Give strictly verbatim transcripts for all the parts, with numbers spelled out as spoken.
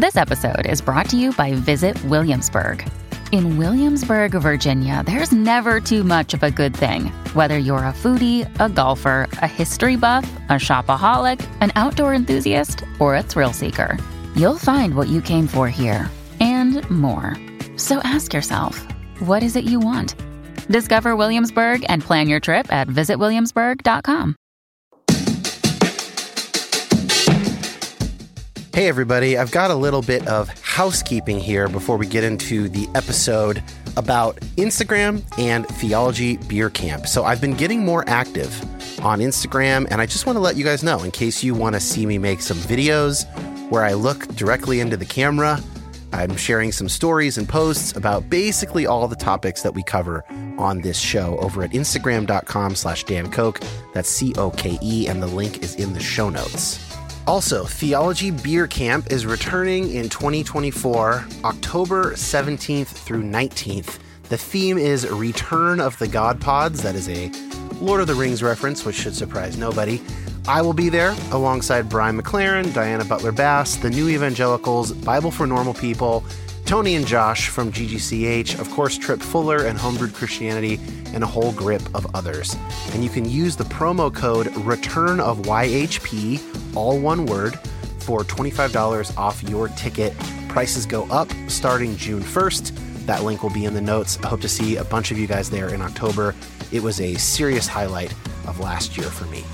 This episode is brought to you by Visit Williamsburg. In Williamsburg, Virginia, there's never too much of a good thing. Whether you're a foodie, a golfer, a history buff, a shopaholic, an outdoor enthusiast, or a thrill seeker, you'll find what you came for here and more. So ask yourself, what is it you want? Discover Williamsburg and plan your trip at visit williamsburg dot com. Hey everybody, I've got a little bit of housekeeping here before we get into the episode about Instagram and Theology Beer Camp. So I've been getting more active on Instagram, and I just want to let you guys know in case you want to see me make some videos where I look directly into the camera. I'm sharing some stories and posts about basically all the topics that we cover on this show over at instagram.com slash Dan Koch. That's C O K E, and the link is in the show notes. Also, Theology Beer Camp is returning in twenty twenty-four, October seventeenth through nineteenth. The theme is Return of the God Pods. That is a Lord of the Rings reference, which should surprise nobody. I will be there alongside Brian McLaren, Diana Butler-Bass, the New Evangelicals, Bible for Normal People, Tony and Josh from G G C H, of course, Tripp Fuller and Homebrewed Christianity, and a whole grip of others. And you can use the promo code Return of Y H P, all one word, for twenty-five dollars off your ticket. Prices go up starting June first. That link will be in the notes. I hope to see a bunch of you guys there in October. It was a serious highlight of last year for me.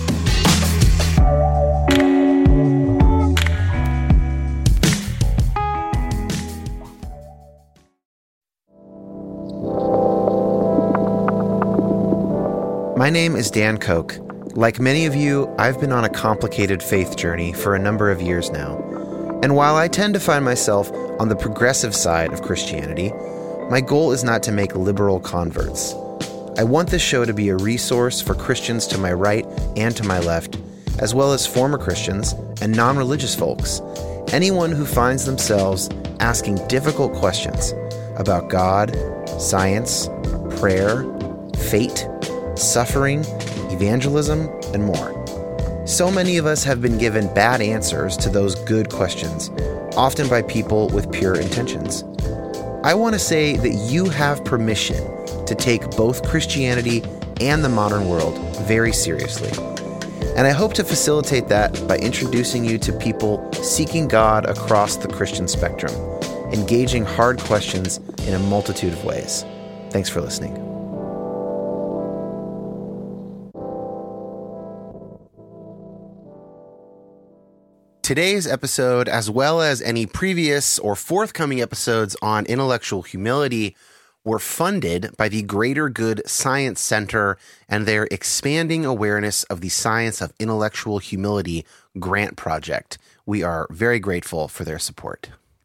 My name is Dan Koch. Like many of you, I've been on a complicated faith journey for a number of years now. And while I tend to find myself on the progressive side of Christianity, my goal is not to make liberal converts. I want this show to be a resource for Christians to my right and to my left, as well as former Christians and non-religious folks, anyone who finds themselves asking difficult questions about God, science, prayer, fate, suffering, evangelism, and more. So many of us have been given bad answers to those good questions, often by people with pure intentions. I want to say that you have permission to take both Christianity and the modern world very seriously. And I hope to facilitate that by introducing you to people seeking God across the Christian spectrum, engaging hard questions in a multitude of ways. Thanks for listening. Today's episode, as well as any previous or forthcoming episodes on intellectual humility, were funded by the Greater Good Science Center and their Expanding Awareness of the Science of Intellectual Humility grant project. We are very grateful for their support.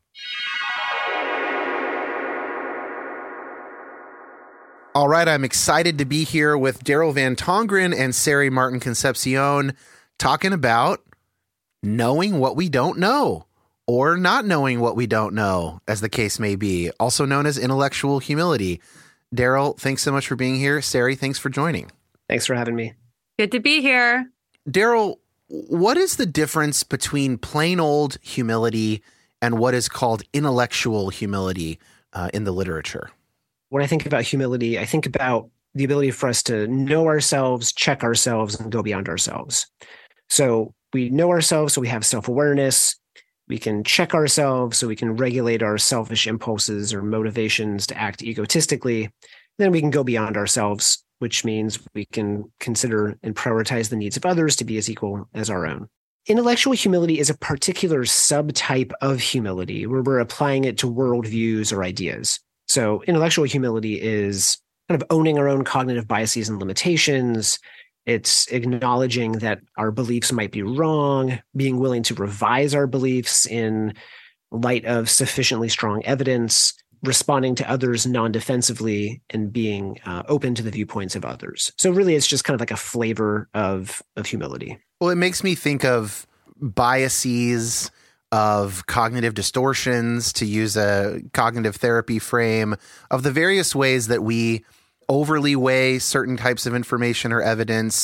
All right, I'm excited to be here with Daryl Van Tongeren and Sari Martin Concepcion talking about knowing what we don't know, or not knowing what we don't know, as the case may be, also known as intellectual humility. Daryl, thanks so much for being here. Sari, thanks for joining. Thanks for having me. Good to be here. Daryl, what is the difference between plain old humility and what is called intellectual humility uh, in the literature? When I think about humility, I think about the ability for us to know ourselves, check ourselves, and go beyond ourselves. So we know ourselves, so we have self-awareness. We can check ourselves, so we can regulate our selfish impulses or motivations to act egotistically. Then we can go beyond ourselves, which means we can consider and prioritize the needs of others to be as equal as our own. Intellectual humility is a particular subtype of humility where we're applying it to worldviews or ideas. So intellectual humility is kind of owning our own cognitive biases and limitations. It's acknowledging that our beliefs might be wrong, being willing to revise our beliefs in light of sufficiently strong evidence, responding to others non-defensively, and being uh, open to the viewpoints of others. So really, it's just kind of like a flavor of, of humility. Well, it makes me think of biases, of cognitive distortions, to use a cognitive therapy frame, of the various ways that we overly weigh certain types of information or evidence,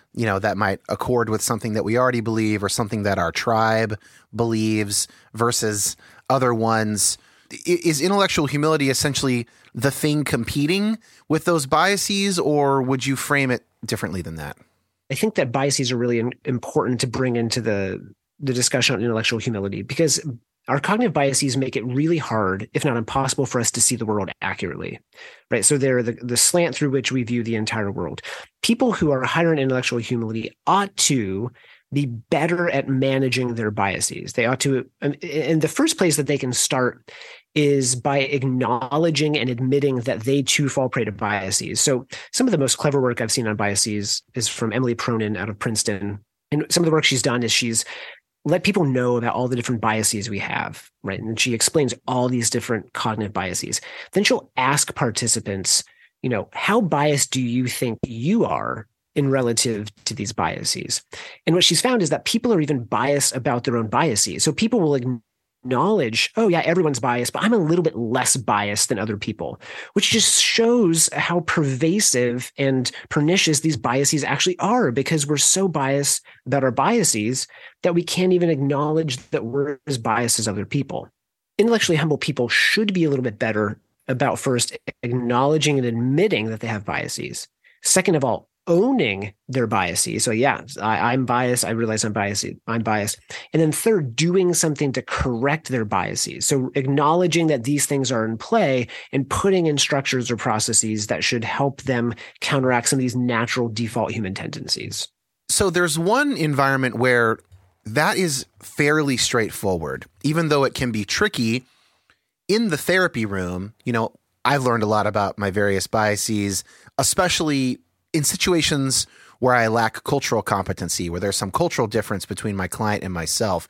you know, that might accord with something that we already believe or something that our tribe believes versus other ones. Is intellectual humility essentially the thing competing with those biases, or would you frame it differently than that? I think that biases are really important to bring into the, the discussion on intellectual humility, because our cognitive biases make it really hard, if not impossible, for us to see the world accurately, right? So they're the, the slant through which we view the entire world. People who are higher in intellectual humility ought to be better at managing their biases. They ought to, and the first place that they can start is by acknowledging and admitting that they too fall prey to biases. So some of the most clever work I've seen on biases is from Emily Pronin out of Princeton. And some of the work she's done is she's let people know about all the different biases we have, right? And she explains all these different cognitive biases. Then she'll ask participants, you know, how biased do you think you are in relative to these biases? And what she's found is that people are even biased about their own biases. So people will acknowledge, oh yeah, everyone's biased, but I'm a little bit less biased than other people, which just shows how pervasive and pernicious these biases actually are, because we're so biased about our biases that we can't even acknowledge that we're as biased as other people. Intellectually humble people should be a little bit better about first acknowledging and admitting that they have biases. Second of all, owning their biases. So yeah, I, I'm biased. I realize I'm biased. I'm biased. And then third, doing something to correct their biases. So acknowledging that these things are in play and putting in structures or processes that should help them counteract some of these natural default human tendencies. So there's one environment where that is fairly straightforward, even though it can be tricky. In the therapy room, you know, I've learned a lot about my various biases, especially in situations where I lack cultural competency, where there's some cultural difference between my client and myself.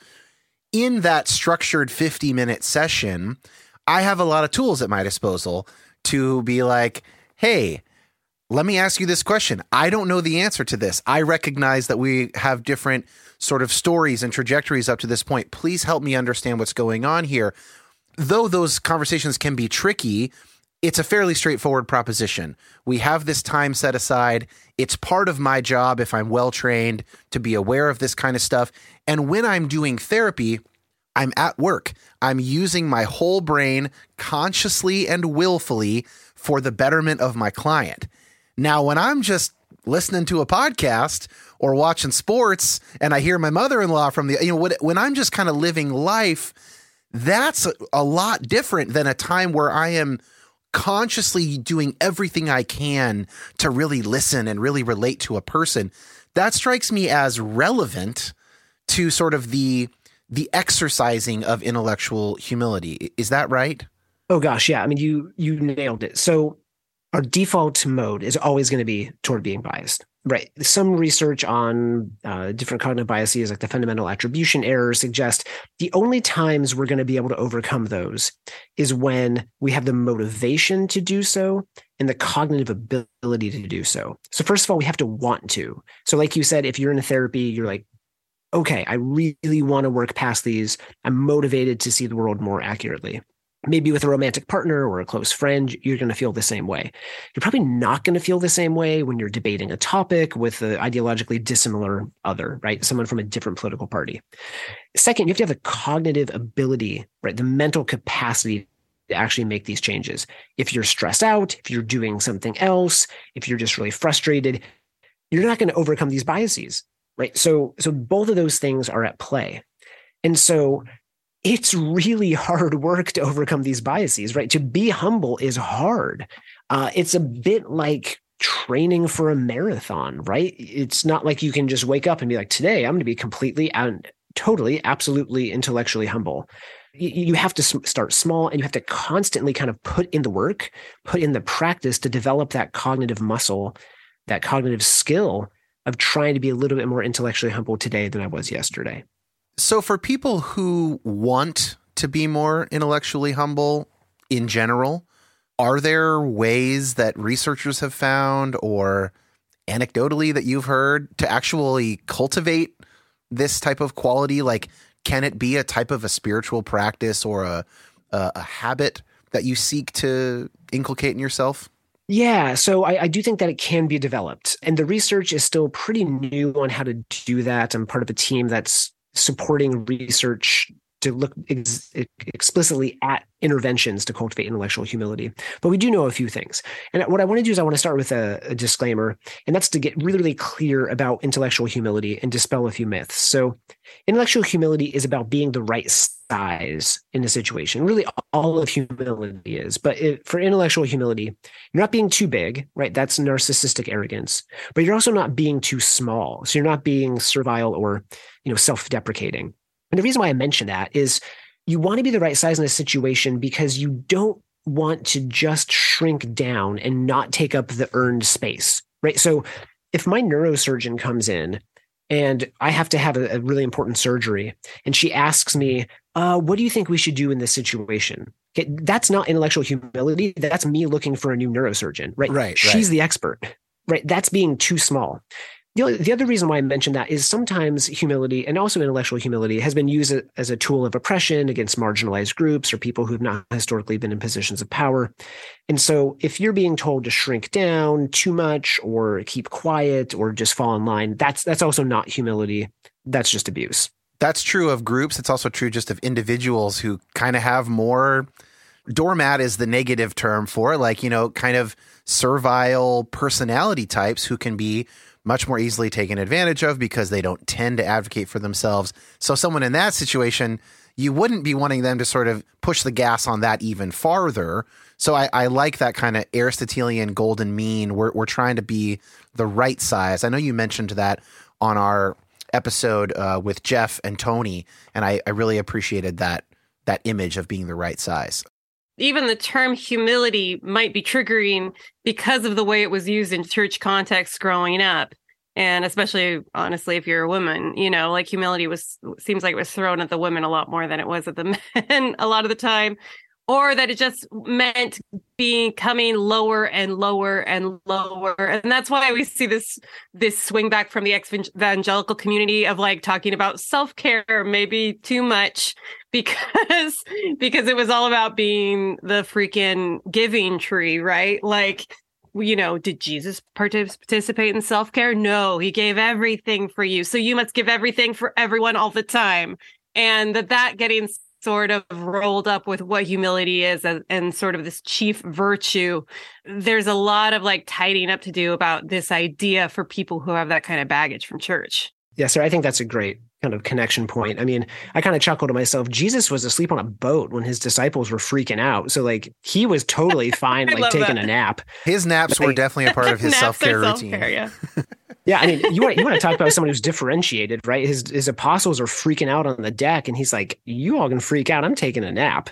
In that structured fifty minute session, I have a lot of tools at my disposal to be like, hey, let me ask you this question. I don't know the answer to this. I recognize that we have different sort of stories and trajectories up to this point. Please help me understand what's going on here. Though those conversations can be tricky, it's a fairly straightforward proposition. We have this time set aside. It's part of my job, if I'm well-trained, to be aware of this kind of stuff. And when I'm doing therapy, I'm at work. I'm using my whole brain consciously and willfully for the betterment of my client. Now, when I'm just listening to a podcast or watching sports and I hear my mother-in-law from the, you know, when I'm just kind of living life, that's a lot different than a time where I am consciously doing everything I can to really listen and really relate to a person. That strikes me as relevant to sort of the the exercising of intellectual humility. Is that right? Oh gosh, yeah. I mean, you you nailed it. So our default mode is always going to be toward being biased, right? Some research on uh, different cognitive biases, like the fundamental attribution error, suggests the only times we're going to be able to overcome those is when we have the motivation to do so and the cognitive ability to do so. So first of all, we have to want to. So like you said, if you're in therapy, you're like, okay, I really want to work past these. I'm motivated to see the world more accurately. Maybe with a romantic partner or a close friend, you're going to feel the same way. You're probably not going to feel the same way when you're debating a topic with an ideologically dissimilar other, right? Someone from a different political party. Second, you have to have the cognitive ability, right? The mental capacity to actually make these changes. If you're stressed out, if you're doing something else, if you're just really frustrated, you're not going to overcome these biases, right? So, so both of those things are at play. And so it's really hard work to overcome these biases, right? To be humble is hard. Uh, it's a bit like training for a marathon, right? It's not like you can just wake up and be like, today I'm going to be completely and totally, absolutely intellectually humble. You, you have to start small and you have to constantly kind of put in the work, put in the practice to develop that cognitive muscle, that cognitive skill of trying to be a little bit more intellectually humble today than I was yesterday. So for people who want to be more intellectually humble in general, are there ways that researchers have found or anecdotally that you've heard to actually cultivate this type of quality? Like, can it be a type of a spiritual practice or a, a, a habit that you seek to inculcate in yourself? Yeah, so I, I do think that it can be developed. And the research is still pretty new on how to do that. I'm part of a team that's supporting research to look ex- explicitly at interventions to cultivate intellectual humility. But we do know a few things. And what I want to do is I want to start with a, a disclaimer, and that's to get really, really clear about intellectual humility and dispel a few myths. So intellectual humility is about being the right size in a situation. Really, all of humility is. But it, for intellectual humility, you're not being too big, right? That's narcissistic arrogance. But you're also not being too small. So you're not being servile or, you know, self-deprecating. And the reason why I mention that is you want to be the right size in a situation because you don't want to just shrink down and not take up the earned space, right? So if my neurosurgeon comes in and I have to have a, a really important surgery and she asks me, uh, what do you think we should do in this situation? Okay, that's not intellectual humility. That's me looking for a new neurosurgeon, right? Right. She's right. the expert, right? That's being too small. The, the other reason why I mentioned that is sometimes humility and also intellectual humility has been used as a tool of oppression against marginalized groups or people who have not historically been in positions of power. And so if you're being told to shrink down too much or keep quiet or just fall in line, that's that's also not humility. That's just abuse. That's true of groups. It's also true just of individuals who kind of have more, doormat is the negative term for it, like, you know, kind of servile personality types who can be much more easily taken advantage of because they don't tend to advocate for themselves. So someone in that situation, you wouldn't be wanting them to sort of push the gas on that even farther. So I, I like that kind of Aristotelian golden mean. We're, we're trying to be the right size. I know you mentioned that on our episode uh, with Jeff and Tony, and I, I really appreciated that that image of being the right size. Even the term humility might be triggering because of the way it was used in church context growing up. And especially, honestly, if you're a woman, you know, like humility was seems like it was thrown at the women a lot more than it was at the men a lot of the time. Or that it just meant being coming lower and lower and lower. And that's why we see this this swing back from the evangelical community of like talking about self-care, maybe too much, because because it was all about being the freaking giving tree, right? Like, you know, did Jesus participate in self-care? No, he gave everything for you. So you must give everything for everyone all the time. And that that getting sort of rolled up with what humility is and, and sort of this chief virtue. There's a lot of like tidying up to do about this idea for people who have that kind of baggage from church. Yeah, sir, I think that's a great kind of connection point. I mean, I kind of chuckled to myself. Jesus was asleep on a boat when his disciples were freaking out. So like he was totally fine, like taking that. a nap. His naps like, were definitely a part of his self-care routine. Self-care, yeah. Yeah, I mean, you want you want to talk about someone who's differentiated, right? His his apostles are freaking out on the deck, and he's like, "You all can freak out. I'm taking a nap."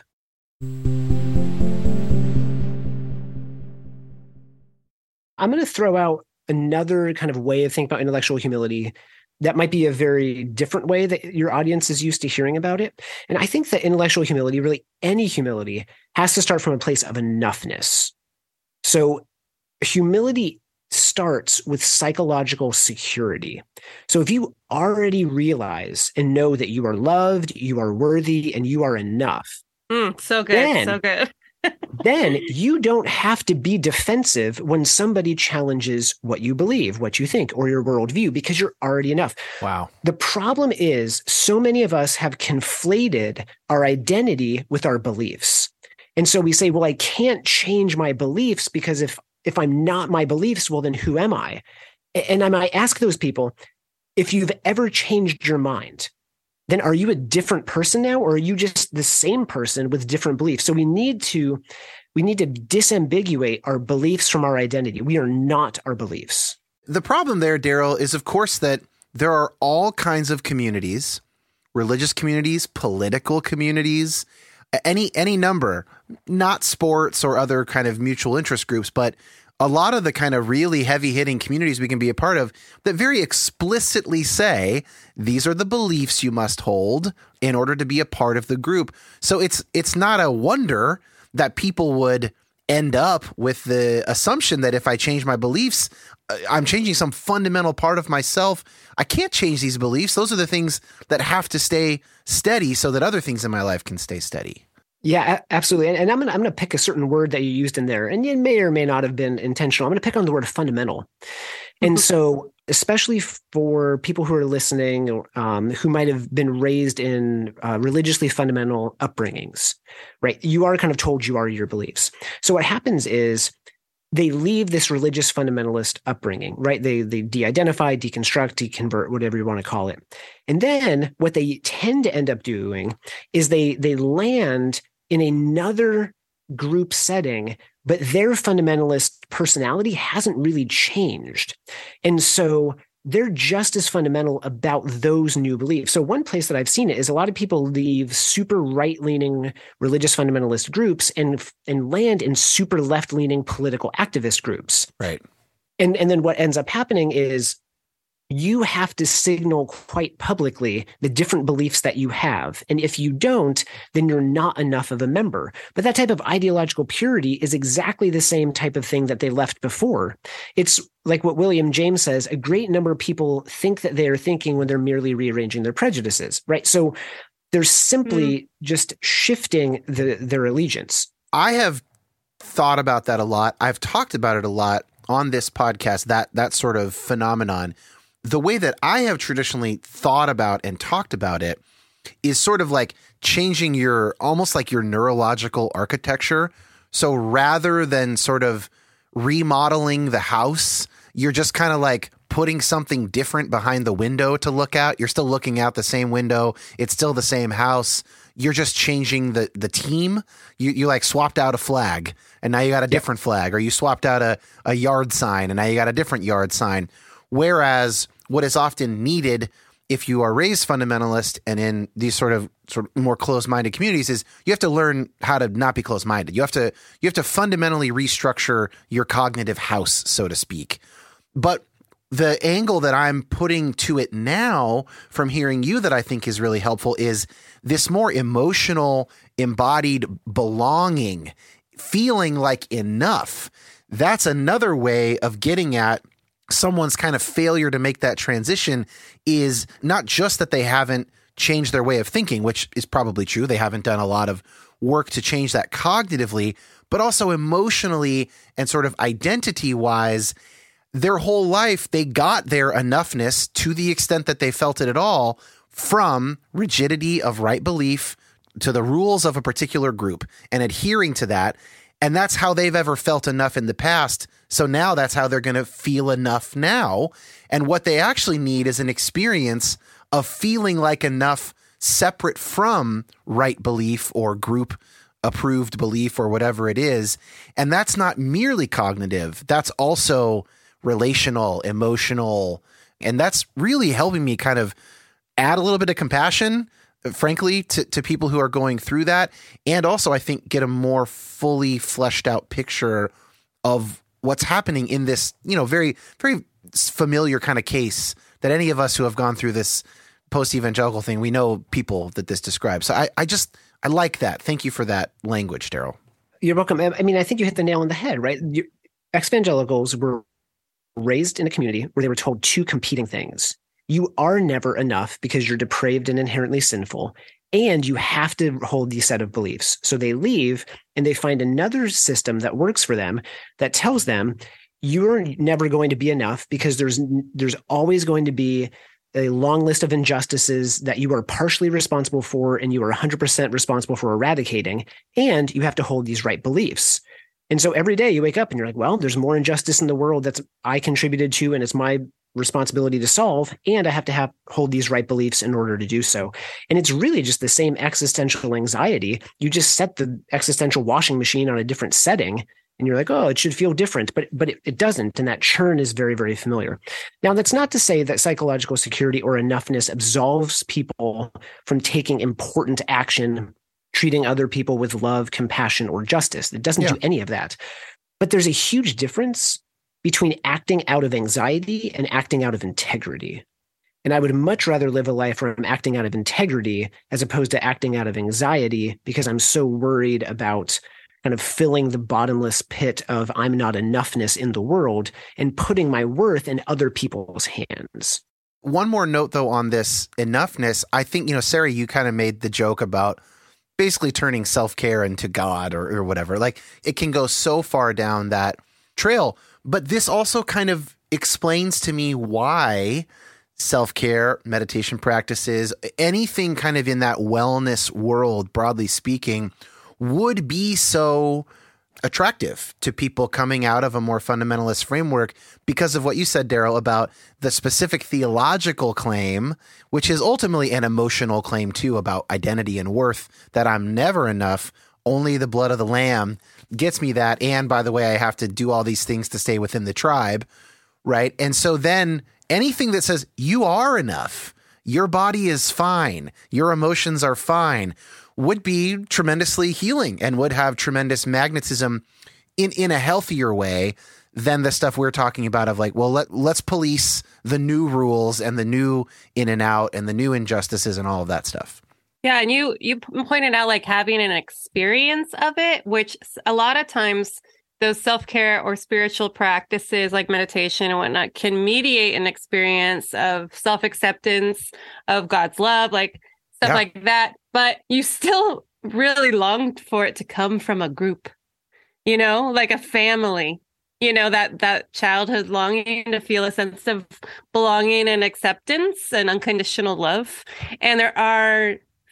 I'm going to throw out another kind of way of thinking about intellectual humility that might be a very different way that your audience is used to hearing about it. And I think that intellectual humility, really any humility, has to start from a place of enoughness. So humility starts with psychological security. So if you already realize and know that you are loved, you are worthy, and you are enough. Mm, so good. Then, so good. then you don't have to be defensive when somebody challenges what you believe, what you think, or your worldview, because you're already enough. Wow. The problem is so many of us have conflated our identity with our beliefs. And so we say, well, I can't change my beliefs because if If I'm not my beliefs, well, then who am I? And I might ask those people, if you've ever changed your mind, then are you a different person now, or are you just the same person with different beliefs? So we need to, we need to disambiguate our beliefs from our identity. We are not our beliefs. The problem there, Daryl, is of course that there are all kinds of communities, religious communities, political communities, any any number, not sports or other kind of mutual interest groups, but a lot of the kind of really heavy hitting communities we can be a part of that very explicitly say, these are the beliefs you must hold in order to be a part of the group. So it's it's not a wonder that people would end up with the assumption that if I change my beliefs, I'm changing some fundamental part of myself. I can't change these beliefs. Those are the things that have to stay steady so that other things in my life can stay steady. Yeah, a- absolutely. And, and I'm gonna I'm gonna pick a certain word that you used in there, and it may or may not have been intentional. I'm gonna pick on the word fundamental. And so, especially for people who are listening, um, who might have been raised in uh, religiously fundamental upbringings, right? You are kind of told you are your beliefs. So what happens is they leave this religious fundamentalist upbringing, right? They they de-identify, deconstruct, deconvert, whatever you want to call it. And then what they tend to end up doing is they they land in another group setting, but their fundamentalist personality hasn't really changed. And so they're just as fundamental about those new beliefs. So one place that I've seen it is a lot of people leave super right-leaning religious fundamentalist groups and and land in super left-leaning political activist groups. Right. And and then what ends up happening is you have to signal quite publicly the different beliefs that you have. And if you don't, then you're not enough of a member. But that type of ideological purity is exactly the same type of thing that they left before. It's like what William James says, a great number of people think that they are thinking when they're merely rearranging their prejudices, right? So they're simply mm. just shifting the, their allegiance. I have thought about that a lot. I've talked about it a lot on this podcast, that that sort of phenomenon. The way that I have traditionally thought about and talked about it is sort of like changing your, almost like your neurological architecture. So rather than sort of remodeling the house, you're just kind of like putting something different behind the window to look out. You're still looking out the same window. It's still the same house. You're just changing the, the team. You, you like swapped out a flag and now you got a different flag, or you swapped out a, a yard sign and now you got a different yard sign. Whereas what is often needed if you are raised fundamentalist and in these sort of sort of more closed-minded communities is you have to learn how to not be closed-minded. You have to you have to fundamentally restructure your cognitive house, so to speak. But the angle that I'm putting to it now from hearing you that I think is really helpful is this more emotional, embodied belonging, feeling like enough. That's another way of getting at someone's kind of failure to make that transition is not just that they haven't changed their way of thinking, which is probably true. They haven't done a lot of work to change that cognitively, but also emotionally and sort of identity wise, their whole life, they got their enoughness to the extent that they felt it at all from rigidity of right belief to the rules of a particular group and adhering to that. And that's how they've ever felt enough in the past. So now that's how they're going to feel enough now. And what they actually need is an experience of feeling like enough separate from right belief or group approved belief or whatever it is. And that's not merely cognitive. That's also relational, emotional. And that's really helping me kind of add a little bit of compassion, frankly, to, to people who are going through that. And also, I think, get a more fully fleshed out picture of what's happening in this, you know, very, very familiar kind of case that any of us who have gone through this post-evangelical thing, we know people that this describes. So I, I just, I like that. Thank you for that language, Daryl. You're welcome. I mean, I think you hit the nail on the head, right? Ex-evangelicals were raised in a community where they were told two competing things. You are never enough because you're depraved and inherently sinful, and you have to hold these set of beliefs. So they leave and they find another system that works for them that tells them you're never going to be enough because there's there's always going to be a long list of injustices that you are partially responsible for and you are one hundred percent responsible for eradicating, and you have to hold these right beliefs. And so every day you wake up and you're like, well, there's more injustice in the world that's I contributed to and it's my responsibility to solve, and I have to have hold these right beliefs in order to do so. And it's really just the same existential anxiety. You just set the existential washing machine on a different setting and you're like, oh, it should feel different, but but it, it doesn't. And that churn is very, very familiar. Now, that's not to say that psychological security or enoughness absolves people from taking important action, treating other people with love, compassion, or justice. It doesn't yeah. do any of that. But there's a huge difference between acting out of anxiety and acting out of integrity. And I would much rather live a life where I'm acting out of integrity as opposed to acting out of anxiety because I'm so worried about kind of filling the bottomless pit of I'm not enoughness in the world and putting my worth in other people's hands. One more note, though, on this enoughness. I think, you know, Sarah, you kind of made the joke about basically turning self-care into God or, or whatever. Like it can go so far down that trail. But this also kind of explains to me why self-care, meditation practices, anything kind of in that wellness world, broadly speaking, would be so attractive to people coming out of a more fundamentalist framework because of what you said, Daryl, about the specific theological claim, which is ultimately an emotional claim too about identity and worth, that I'm never enough. Only the blood of the lamb gets me that. And by the way, I have to do all these things to stay within the tribe. Right. And so then anything that says you are enough, your body is fine, your emotions are fine, would be tremendously healing and would have tremendous magnetism in, in a healthier way than the stuff we're talking about of like, well, let, let's police the new rules and the new in and out and the new injustices and all of that stuff. Yeah. And you, you pointed out like having an experience of it, which a lot of times those self-care or spiritual practices like meditation and whatnot can mediate an experience of self-acceptance, of God's love, like stuff yeah. like that. But you still really longed for it to come from a group, you know, like a family, you know, that, that childhood longing to feel a sense of belonging and acceptance and unconditional love. And there are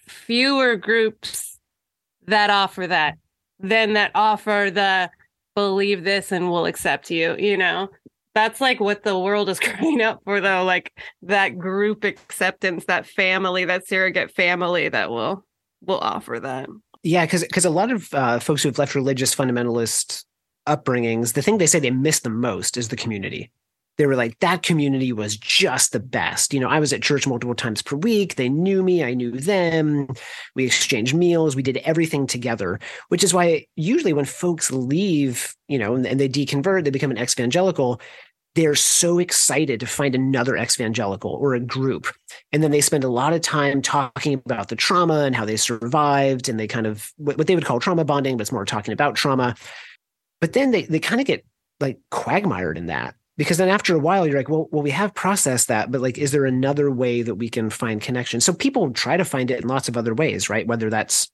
fewer groups that offer that than that offer the believe this and we'll accept you, you know. That's like what the world is crying out for, though, like that group acceptance, that family, that surrogate family that will will offer that. Yeah, because because a lot of uh, folks who have left religious fundamentalist upbringings, the thing they say they miss the most is the community. They were like, that community was just the best. You know, I was at church multiple times per week. They knew me. I knew them. We exchanged meals. We did everything together, which is why usually when folks leave, you know, and, and they deconvert, they become an ex-evangelical, they're so excited to find another ex-evangelical or a group. And then they spend a lot of time talking about the trauma and how they survived. And they kind of, what they would call trauma bonding, but it's more talking about trauma. But then they they kind of get like quagmired in that. Because then after a while, you're like, well, well, we have processed that, but like, is there another way that we can find connection? So people try to find it in lots of other ways, right? Whether that's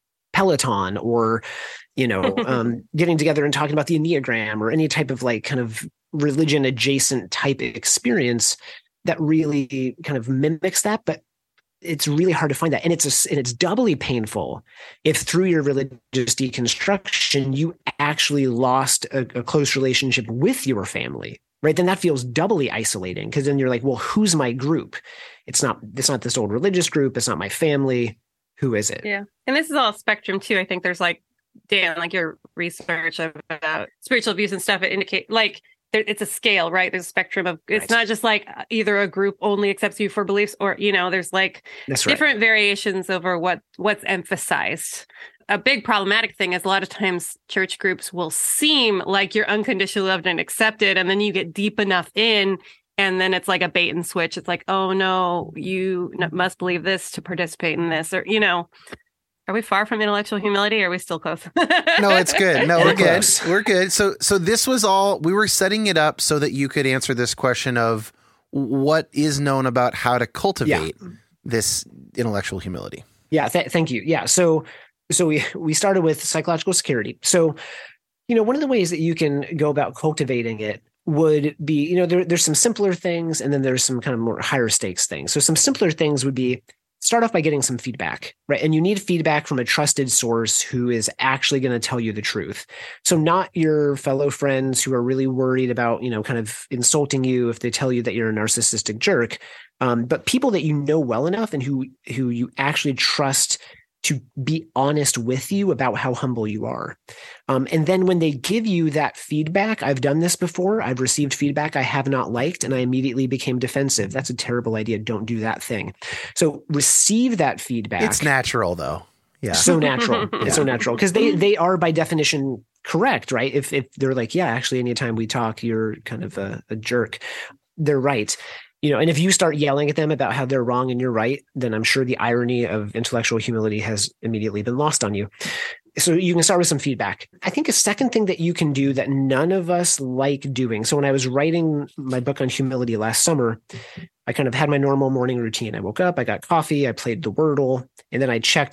Peloton or, you know, um, getting together and talking about the Enneagram or any type of like kind of religion adjacent type experience that really kind of mimics that. But it's really hard to find that. And it's a, and it's doubly painful if through your religious deconstruction, you actually lost a, a close relationship with your family. Right, then that feels doubly isolating because then you're like, well, who's my group? It's not, it's not this old religious group. It's not my family. Who is it? Yeah. And this is all spectrum too. I think there's like, Dan, like your research about spiritual abuse and stuff, it indicate like there, it's a scale, right? There's a spectrum of, it's right. Not just like either a group only accepts you for beliefs or, you know, there's like That's different right. variations over what what's emphasized. A big problematic thing is a lot of times church groups will seem like you're unconditionally loved and accepted. And then you get deep enough in and then it's like a bait and switch. It's like, oh no, you must believe this to participate in this, or, you know, are we far from intellectual humility? Or are we still close? No, it's good. No, we're good. We're good. So, so this was all, we were setting it up so that you could answer this question of what is known about how to cultivate yeah. this intellectual humility. Yeah. Th- thank you. Yeah. So, So we we started with psychological security. So, you know, one of the ways that you can go about cultivating it would be, you know, there, there's some simpler things and then there's some kind of more higher stakes things. So some simpler things would be start off by getting some feedback, right? And you need feedback from a trusted source who is actually going to tell you the truth. So not your fellow friends who are really worried about, you know, kind of insulting you if they tell you that you're a narcissistic jerk, um, but people that you know well enough and who who you actually trust to be honest with you about how humble you are. Um, and then when they give you that feedback, I've done this before. I've received feedback I have not liked, and I immediately became defensive. That's a terrible idea. Don't do that thing. So receive that feedback. It's natural though. Yeah. So natural. yeah. It's so natural because they, they are by definition correct, right? If, if they're like, yeah, actually anytime we talk, you're kind of a, a jerk. They're right. You know, and if you start yelling at them about how they're wrong and you're right, then I'm sure the irony of intellectual humility has immediately been lost on you. So you can start with some feedback. I think a second thing that you can do that none of us like doing. So when I was writing my book on humility last summer, I kind of had my normal morning routine. I woke up, I got coffee, I played the Wordle, and then I checked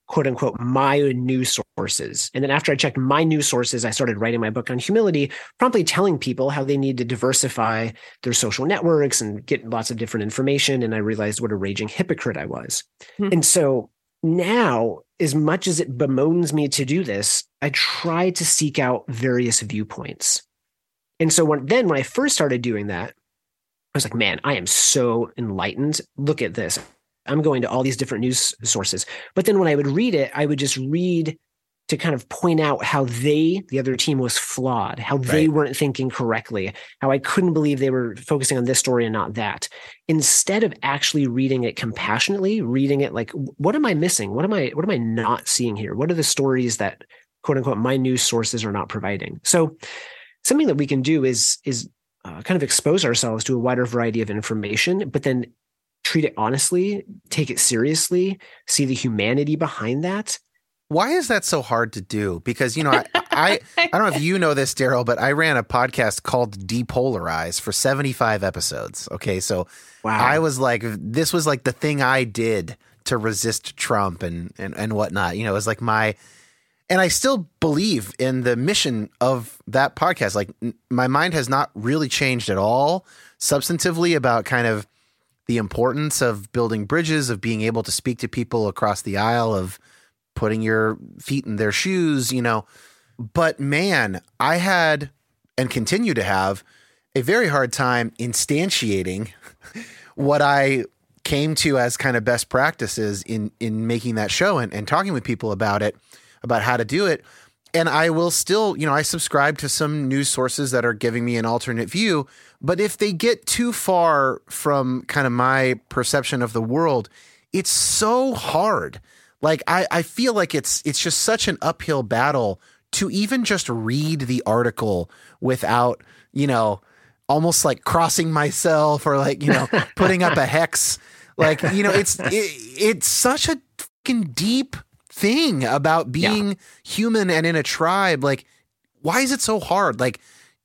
quote unquote, my news sources. And then after I checked my news sources, I started writing my book on humility, promptly telling people how they need to diversify their social networks and get lots of different information. And I realized what a raging hypocrite I was. Hmm. And so now, as much as it bemoans me to do this, I try to seek out various viewpoints. And so when, then when I first started doing that, I was like, man, I am so enlightened. Look at this. I'm going to all these different news sources. But then when I would read it, I would just read to kind of point out how they, the other team, was flawed, how they right. weren't thinking correctly, how I couldn't believe they were focusing on this story and not that. Instead of actually reading it compassionately, reading it like, what am I missing? What am I, what am I not seeing here? What are the stories that, quote unquote, my news sources are not providing? So something that we can do is, is uh, kind of expose ourselves to a wider variety of information, but then treat it honestly, take it seriously, see the humanity behind that. Why is that so hard to do? Because, you know, I I, I don't know if you know this, Daryl, but I ran a podcast called Depolarize for seventy-five episodes. Okay, so wow. I was like, this was like the thing I did to resist Trump and, and, and whatnot. You know, it was like my, and I still believe in the mission of that podcast. Like my mind has not really changed at all substantively about kind of the importance of building bridges, of being able to speak to people across the aisle, of putting your feet in their shoes, you know. But man, I had and continue to have a very hard time instantiating what I came to as kind of best practices in, in making that show and, and talking with people about it, about how to do it. And I will still, you know, I subscribe to some news sources that are giving me an alternate view. But if they get too far from kind of my perception of the world, it's so hard. Like, I, I feel like it's it's just such an uphill battle to even just read the article without, you know, almost like crossing myself or like, you know, putting up a hex. Like, you know, it's it, it's such a fucking deep thing about being yeah. human and in a tribe. Like, why is it so hard? Like,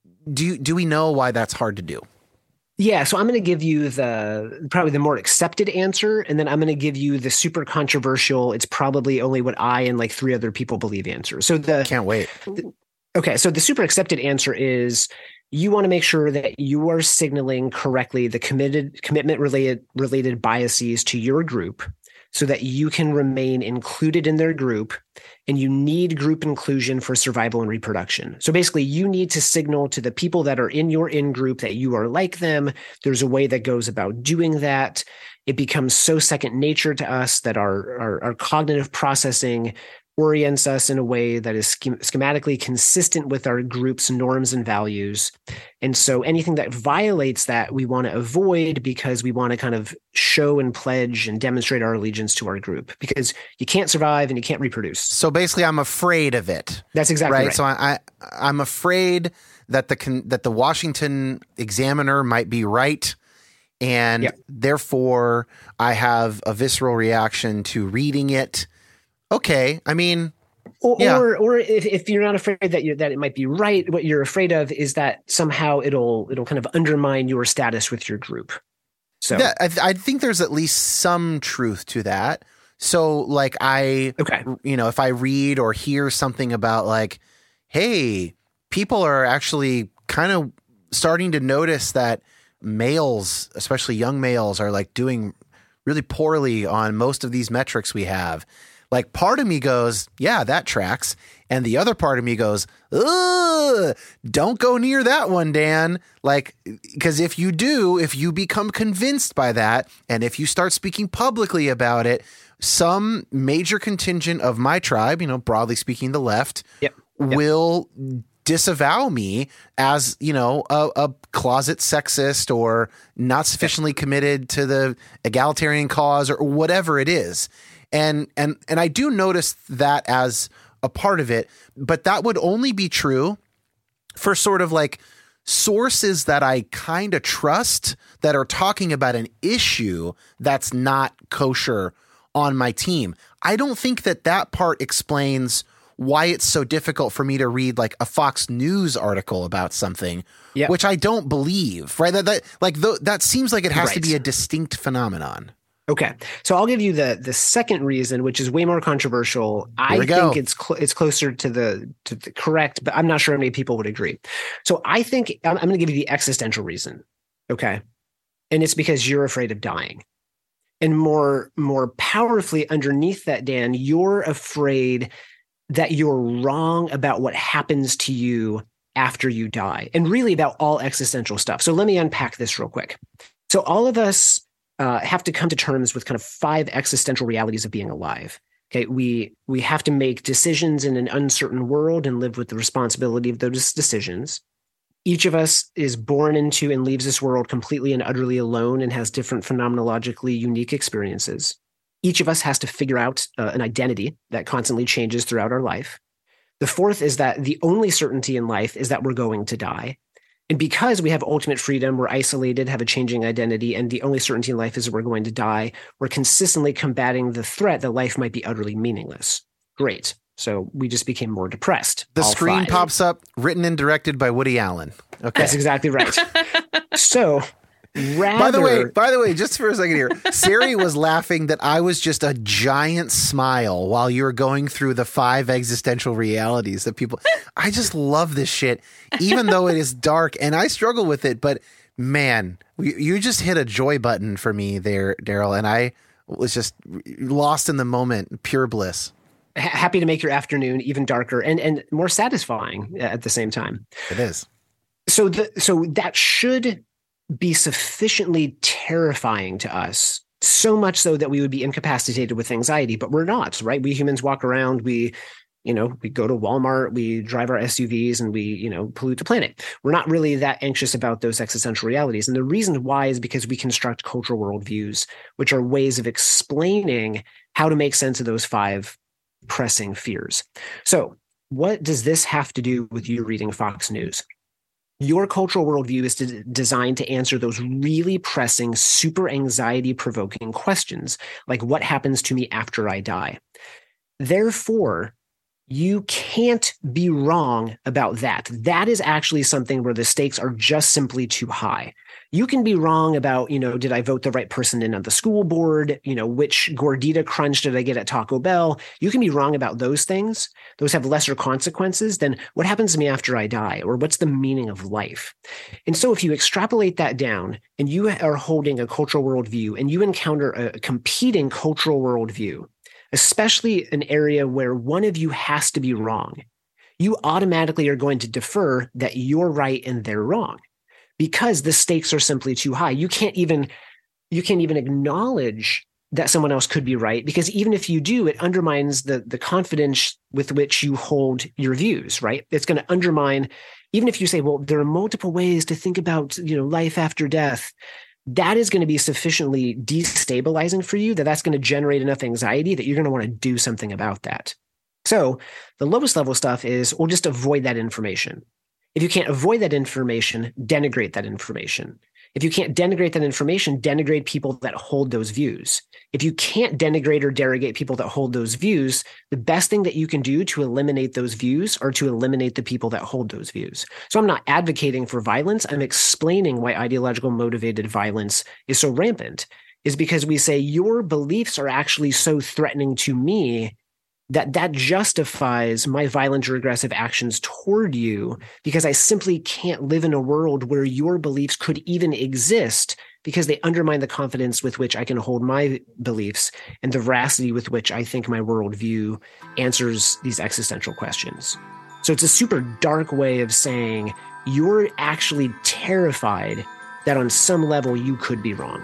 do do we know why that's hard to do? Yeah, so I'm going to give you the probably the more accepted answer, and then I'm going to give you the super controversial, it's probably only what I and like three other people believe answer. So the can't wait. The, okay, so the super accepted answer is you want to make sure that you are signaling correctly the committed commitment related related biases to your group, so that you can remain included in their group, and you need group inclusion for survival and reproduction. So basically, you need to signal to the people that are in your in-group that you are like them. There's a way that goes about doing that. It becomes so second nature to us that our, our, our cognitive processing orients us in a way that is schematically consistent with our group's norms and values. And so anything that violates that, we want to avoid because we want to kind of show and pledge and demonstrate our allegiance to our group, because you can't survive and you can't reproduce. So basically, I'm afraid of it. That's exactly right. right. So I, I, I'm afraid that the that the Washington Examiner might be right. And yep. therefore, I have a visceral reaction to reading it. Okay, I mean, or yeah. or, or if, if you're not afraid that you that it might be right, what you're afraid of is that somehow it'll it'll kind of undermine your status with your group. So yeah, I, I think there's at least some truth to that. So like I, okay. you know, if I read or hear something about like, hey, people are actually kind of starting to notice that males, especially young males, are like doing really poorly on most of these metrics we have. Like part of me goes, yeah, that tracks. And the other part of me goes, ugh, don't go near that one, Dan. Like, because if you do, if you become convinced by that, and if you start speaking publicly about it, some major contingent of my tribe, you know, broadly speaking, the left, yep. Yep. will disavow me as, you know, a, a closet sexist or not sufficiently committed to the egalitarian cause or whatever it is. And and and I do notice that as a part of it, but that would only be true for sort of like sources that I kind of trust that are talking about an issue that's not kosher on my team. I don't think that that part explains why it's so difficult for me to read like a Fox News article about something, yep. which I don't believe, right? That, that like th- that seems like it has right. to be a distinct phenomenon. Okay, so I'll give you the the second reason, which is way more controversial. I we think go. it's cl- it's closer to the to the correct, but I'm not sure how many people would agree. So I think I'm, I'm going to give you the existential reason. Okay, and it's because you're afraid of dying, and more more powerfully underneath that, Dan, you're afraid that you're wrong about what happens to you after you die, and really about all existential stuff. So let me unpack this real quick. So all of us Uh, have to come to terms with kind of five existential realities of being alive. Okay, we we have to make decisions in an uncertain world and live with the responsibility of those decisions. Each of us is born into and leaves this world completely and utterly alone and has different phenomenologically unique experiences. Each of us has to figure out uh, an identity that constantly changes throughout our life. The fourth is that the only certainty in life is that we're going to die. And because we have ultimate freedom, we're isolated, have a changing identity, and the only certainty in life is that we're going to die, we're consistently combating the threat that life might be utterly meaningless. Great. So we just became more depressed. The all screen five. pops up, written and directed by Woody Allen. Okay. That's exactly right. So rather... By the way, by the way, just for a second here, Siri was laughing that I was just a giant smile while you were going through the five existential realities that people. I just love this shit, even though it is dark and I struggle with it. But man, you, you just hit a joy button for me there, Daryl, and I was just lost in the moment, pure bliss. Happy to make your afternoon even darker and and more satisfying at the same time. It is. So the so that should be sufficiently terrifying to us, so much so that we would be incapacitated with anxiety, but we're not, right? We humans walk around, we, you know, we go to Walmart, we drive our S U Vs, and we, you know, pollute the planet. We're not really that anxious about those existential realities. And the reason why is because we construct cultural worldviews, which are ways of explaining how to make sense of those five pressing fears. So what does this have to do with you reading Fox News? Your cultural worldview is to, designed to answer those really pressing, super anxiety-provoking questions, like what happens to me after I die? Therefore, you can't be wrong about that. That is actually something where the stakes are just simply too high. You can be wrong about, you know, did I vote the right person in on the school board? You know, which Gordita Crunch did I get at Taco Bell? You can be wrong about those things. Those have lesser consequences than what happens to me after I die, or what's the meaning of life. And so if you extrapolate that down and you are holding a cultural worldview and you encounter a competing cultural worldview, especially an area where one of you has to be wrong, you automatically are going to defer that you're right and they're wrong, because the stakes are simply too high. You can't even you can't even acknowledge that someone else could be right, because even if you do, it undermines the the confidence with which you hold your views, right? It's going to undermine, even if you say, well, there are multiple ways to think about, you know, life after death. That is going to be sufficiently destabilizing for you that that's going to generate enough anxiety that you're going to want to do something about that. So the lowest level stuff is, well, just avoid that information. If you can't avoid that information, denigrate that information. If you can't denigrate that information, denigrate people that hold those views. If you can't denigrate or derogate people that hold those views, the best thing that you can do to eliminate those views are to eliminate the people that hold those views. So I'm not advocating for violence. I'm explaining why ideological motivated violence is so rampant, is because we say your beliefs are actually so threatening to me that that justifies my violent or aggressive actions toward you, because I simply can't live in a world where your beliefs could even exist, because they undermine the confidence with which I can hold my beliefs and the veracity with which I think my worldview answers these existential questions. So it's a super dark way of saying you're actually terrified that on some level you could be wrong.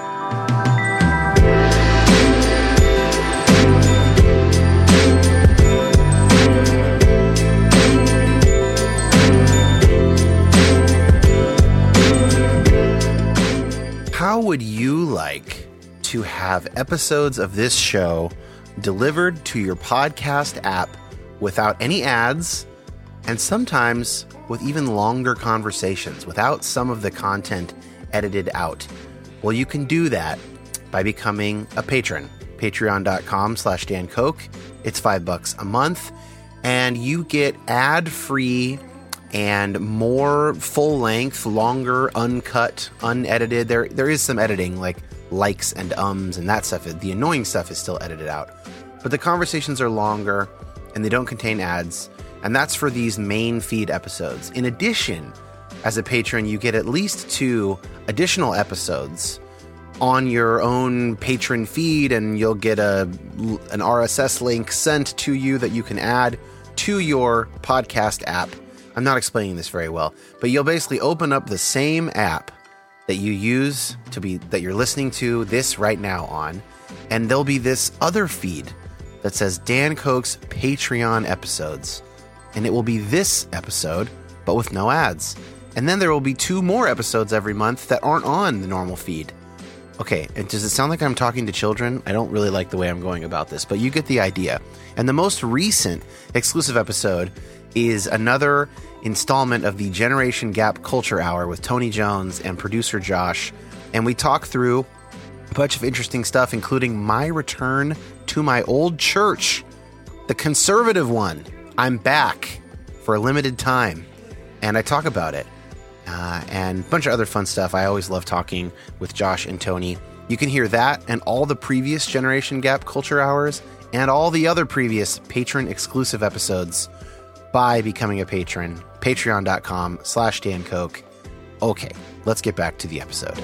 How would you like to have episodes of this show delivered to your podcast app without any ads, and sometimes with even longer conversations without some of the content edited out? Well, you can do that by becoming a patron. Patreon.com slash Dan Koch. It's five bucks a month, and you get ad-free and more full-length, longer, uncut, unedited. There, there is some editing, like likes and ums and that stuff. The annoying stuff is still edited out. But the conversations are longer and they don't contain ads. And that's for these main feed episodes. In addition, as a patron, you get at least two additional episodes on your own patron feed, and you'll get a an R S S link sent to you that you can add to your podcast app. I'm not explaining this very well, but you'll basically open up the same app that you use to be that you're listening to this right now on, and there'll be this other feed that says Dan Koch's Patreon episodes, and it will be this episode but with no ads. And then there will be two more episodes every month that aren't on the normal feed. Okay, and does it sound like I'm talking to children? I don't really like the way I'm going about this, but you get the idea. And the most recent exclusive episode is another installment of the Generation Gap Culture Hour with Tony Jones and producer Josh. And we talk through a bunch of interesting stuff, including my return to my old church, the conservative one. I'm back for a limited time, and I talk about it. Uh, and a bunch of other fun stuff. I always love talking with Josh and Tony. You can hear that and all the previous Generation Gap Culture Hours and all the other previous patron exclusive episodes by becoming a patron. Patreon.com slash Dan Koch. Okay, let's get back to the episode.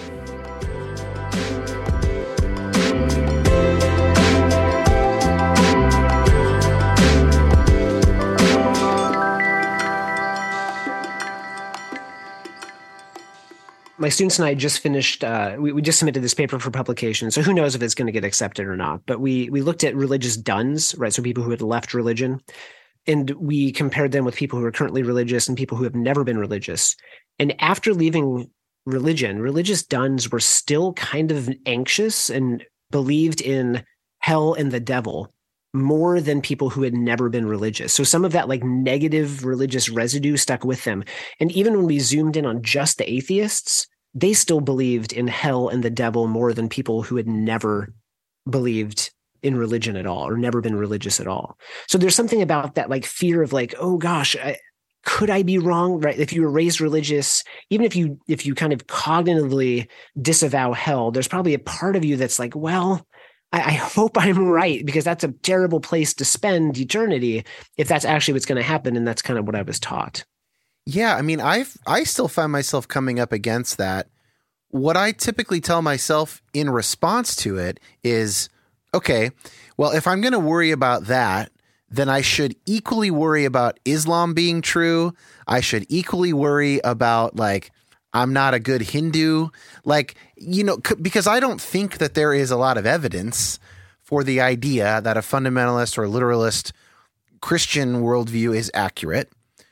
My students and I just finished, uh, we, we just submitted this paper for publication. So who knows if it's going to get accepted or not. But we we looked at religious duns, right? So people who had left religion. And we compared them with people who are currently religious and people who have never been religious. And after leaving religion, religious duns were still kind of anxious and believed in hell and the devil more than people who had never been religious. So some of that like negative religious residue stuck with them. And even when we zoomed in on just the atheists, they still believed in hell and the devil more than people who had never believed in religion at all or never been religious at all. So there's something about that like fear of like, oh gosh, I, could I be wrong? Right? If you were raised religious, even if you if you kind of cognitively disavow hell, there's probably a part of you that's like, well, I, I hope I'm right, because that's a terrible place to spend eternity if that's actually what's going to happen. And that's kind of what I was taught. Yeah, I mean, I've I still find myself coming up against that. What I typically tell myself in response to it is, okay, well, if I'm going to worry about that, then I should equally worry about Islam being true. I should equally worry about, like, I'm not a good Hindu. Like, you know, c- because I don't think that there is a lot of evidence for the idea that a fundamentalist or literalist Christian worldview is accurate.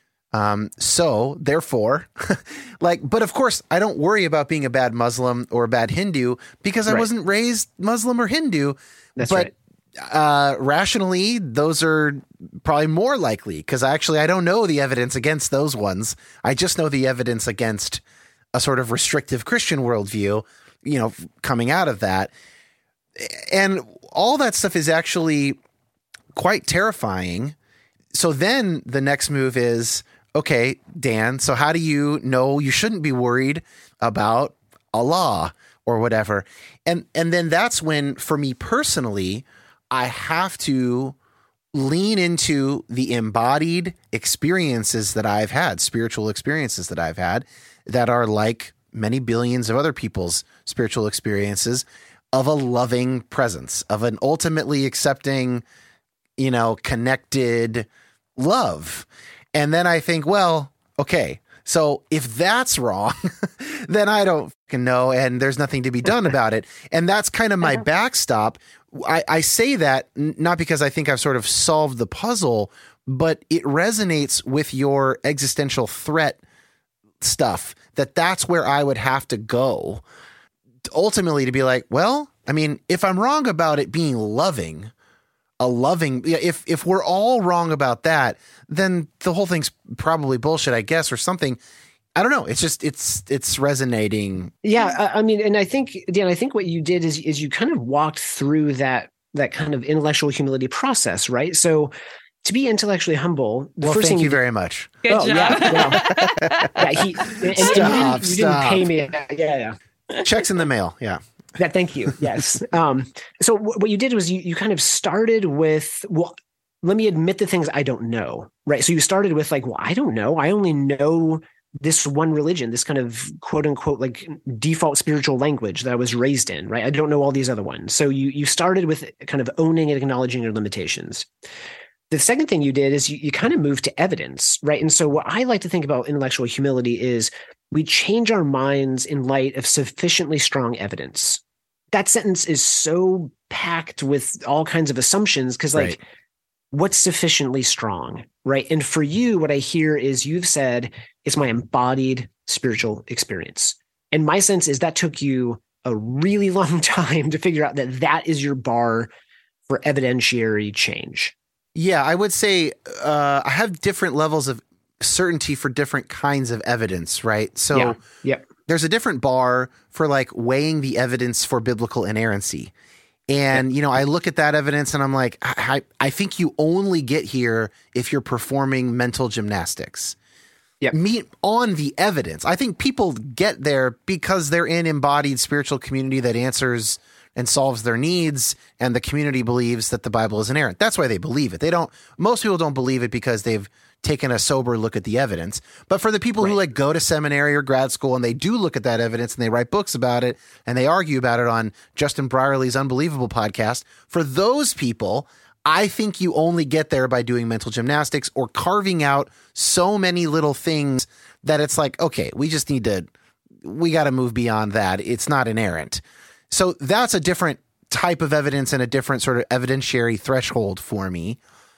Um, so therefore, like, but of course I don't worry about being a bad Muslim or a bad Hindu because I Right. wasn't raised Muslim or Hindu. That's but, right. Uh, rationally, those are probably more likely because actually I don't know the evidence against those ones. I just know the evidence against a sort of restrictive Christian worldview, you know, coming out of that. And all that stuff is actually quite terrifying. So then the next move is, okay, Dan, so how do you know you shouldn't be worried about Allah or whatever? And and then that's when, for me personally, I have to lean into the embodied experiences that I've had, spiritual experiences that I've had that are like many billions of other people's spiritual experiences of a loving presence, of an ultimately accepting, you know, connected love. And then I think, well, okay, so if that's wrong, then I don't fucking know, and there's nothing to be done about it. And that's kind of my backstop. I, I say that not because I think I've sort of solved the puzzle, but it resonates with your existential threat stuff, that that's where I would have to go ultimately to be like, well, I mean, if I'm wrong about it being loving, a loving, if if we're all wrong about that, then the whole thing's probably bullshit, I guess, or something. I don't know. It's just it's it's resonating. Yeah, I, I mean, and I think, Dan, I think what you did is is you kind of walked through that that kind of intellectual humility process, right? So to be intellectually humble, the Well, first thank thing you very much. Good oh, job. Yeah, well, yeah, he, and, and Stop, you, didn't, you didn't stop. pay me. Yeah, yeah. Checks in the mail. Yeah. That, thank you. Yes. Um, so w- what you did was you you kind of started with, well, let me admit the things I don't know, right? So you started with like, well, I don't know. I only know this one religion, this kind of quote unquote like default spiritual language that I was raised in, right? I don't know all these other ones. So you you started with kind of owning and acknowledging your limitations. The second thing you did is you, you kind of moved to evidence, right? And so what I like to think about intellectual humility is we change our minds in light of sufficiently strong evidence. That sentence is so packed with all kinds of assumptions because like, right. What's sufficiently strong, right? And for you, what I hear is you've said it's my embodied spiritual experience. And my sense is that took you a really long time to figure out that that is your bar for evidentiary change. Yeah, I would say uh, I have different levels of certainty for different kinds of evidence, right? So yeah. Yep. There's a different bar for like weighing the evidence for biblical inerrancy. And, yep. you know, I look at that evidence and I'm like, I, I think you only get here if you're performing mental gymnastics. Yep. Meet on the evidence. I think people get there because they're in embodied spiritual community that answers and solves their needs, and the community believes that the Bible is inerrant. That's why they believe it. They don't. Most people don't believe it because they've taken a sober look at the evidence. But for the people right. who like go to seminary or grad school and they do look at that evidence and they write books about it and they argue about it on Justin Brierley's Unbelievable podcast, for those people, I think you only get there by doing mental gymnastics or carving out so many little things that it's like, okay, we just need to, we got to move beyond that. It's not inerrant. So that's a different type of evidence and a different sort of evidentiary threshold for me.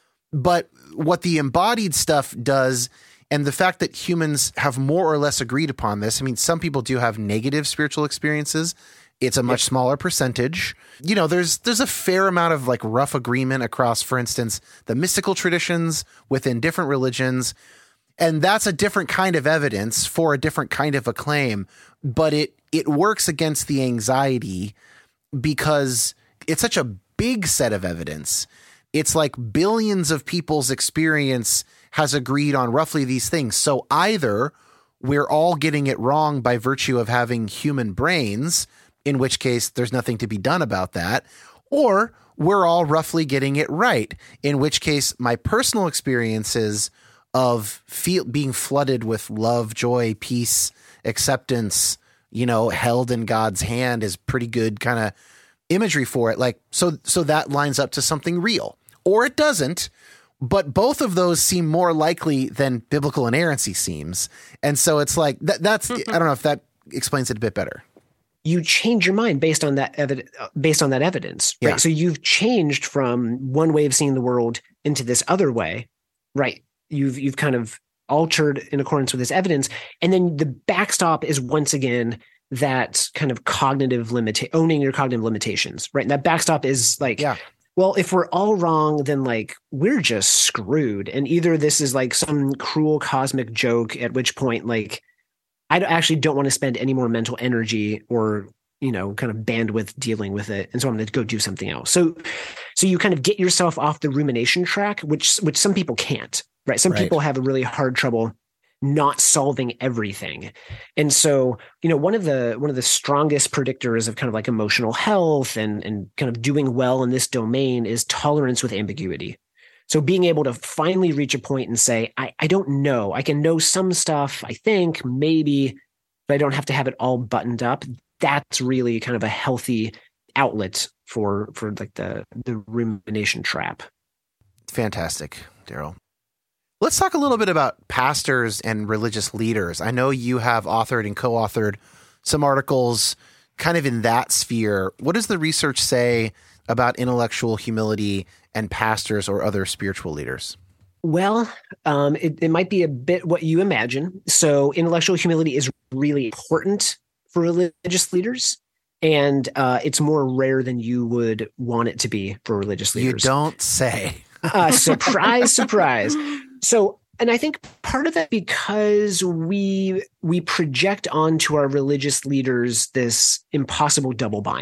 But what the embodied stuff does, and the fact that humans have more or less agreed upon this, I mean, some people do have negative spiritual experiences. It's a much yep. smaller percentage. You know, there's there's a fair amount of like rough agreement across, for instance, the mystical traditions within different religions. And that's a different kind of evidence for a different kind of a claim. But it it works against the anxiety because it's such a big set of evidence. It's like billions of people's experience has agreed on roughly these things. So either we're all getting it wrong by virtue of having human brains, in which case there's nothing to be done about that, or we're all roughly getting it right, in which case my personal experiences of feel, being flooded with love, joy, peace, acceptance, you know, held in God's hand is pretty good kind of imagery for it. Like, so, so that lines up to something real, or it doesn't, but both of those seem more likely than biblical inerrancy seems. And so it's like, that, that's, I don't know if that explains it a bit better. You change your mind based on that evidence, based on that evidence, right? Yeah. So you've changed from one way of seeing the world into this other way, right? You've, you've kind of altered in accordance with this evidence. And then the backstop is once again, that kind of cognitive limit, owning your cognitive limitations, right? And that backstop is like, yeah. well, if we're all wrong, then like we're just screwed. And either this is like some cruel cosmic joke, at which point, like, I actually don't want to spend any more mental energy or, you know, kind of bandwidth dealing with it. And so I'm going to go do something else. So, so you kind of get yourself off the rumination track, which, which some people can't, right? Some right. people have a really hard trouble not solving everything. And so, you know, one of the, one of the strongest predictors of kind of like emotional health and, and kind of doing well in this domain is tolerance with ambiguity. So being able to finally reach a point and say, I, I don't know, I can know some stuff, I think, maybe, but I don't have to have it all buttoned up. That's really kind of a healthy outlet for, for like the, the rumination trap. Fantastic, Daryl. Let's talk a little bit about pastors and religious leaders. I know you have authored and co-authored some articles kind of in that sphere. What does the research say about intellectual humility and pastors or other spiritual leaders? Well, um, it, it might be a bit what you imagine. So intellectual humility is really important for religious leaders, and uh, it's more rare than you would want it to be for religious leaders. You don't say. uh, surprise, surprise. So, and I think part of that because we we project onto our religious leaders this impossible double bind.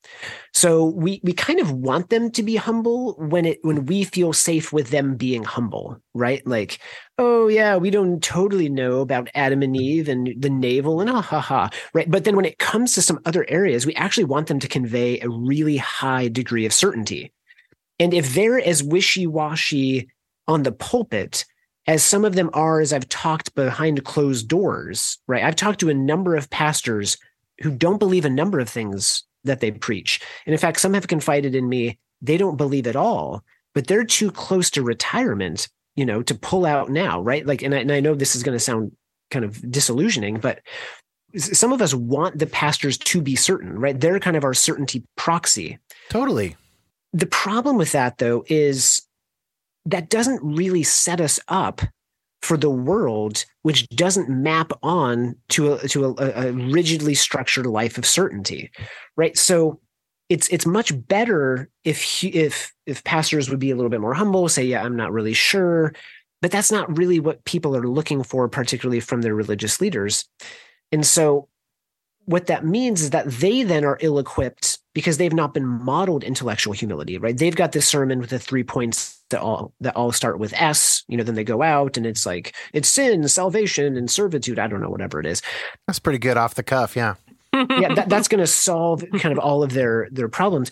So we we kind of want them to be humble when it when we feel safe with them being humble, right? Like, oh yeah, we don't totally know about Adam and Eve and the navel and ah ha ha, right? But then when it comes to some other areas, we actually want them to convey a really high degree of certainty. And if they're as wishy-washy on the pulpit as some of them are, as I've talked behind closed doors, right? I've talked to a number of pastors who don't believe a number of things that they preach. And in fact, some have confided in me, they don't believe at all, but they're too close to retirement, you know, to pull out now, right? Like, and I, and I know this is going to sound kind of disillusioning, but some of us want the pastors to be certain, right? They're kind of our certainty proxy. Totally. The problem with that, though, is that doesn't really set us up for the world, which doesn't map on to a, to a, a rigidly structured life of certainty, right? So it's it's much better if he, if if pastors would be a little bit more humble, say, yeah, I'm not really sure, but that's not really what people are looking for, particularly from their religious leaders. And so what that means is that they then are ill-equipped because they've not been modeled intellectual humility, right? They've got this sermon with the three points that all that all start with S, you know, then they go out and it's like, it's sin, salvation, and servitude. I don't know, whatever it is. That's pretty good off the cuff, yeah. yeah, that, that's going to solve kind of all of their, their problems.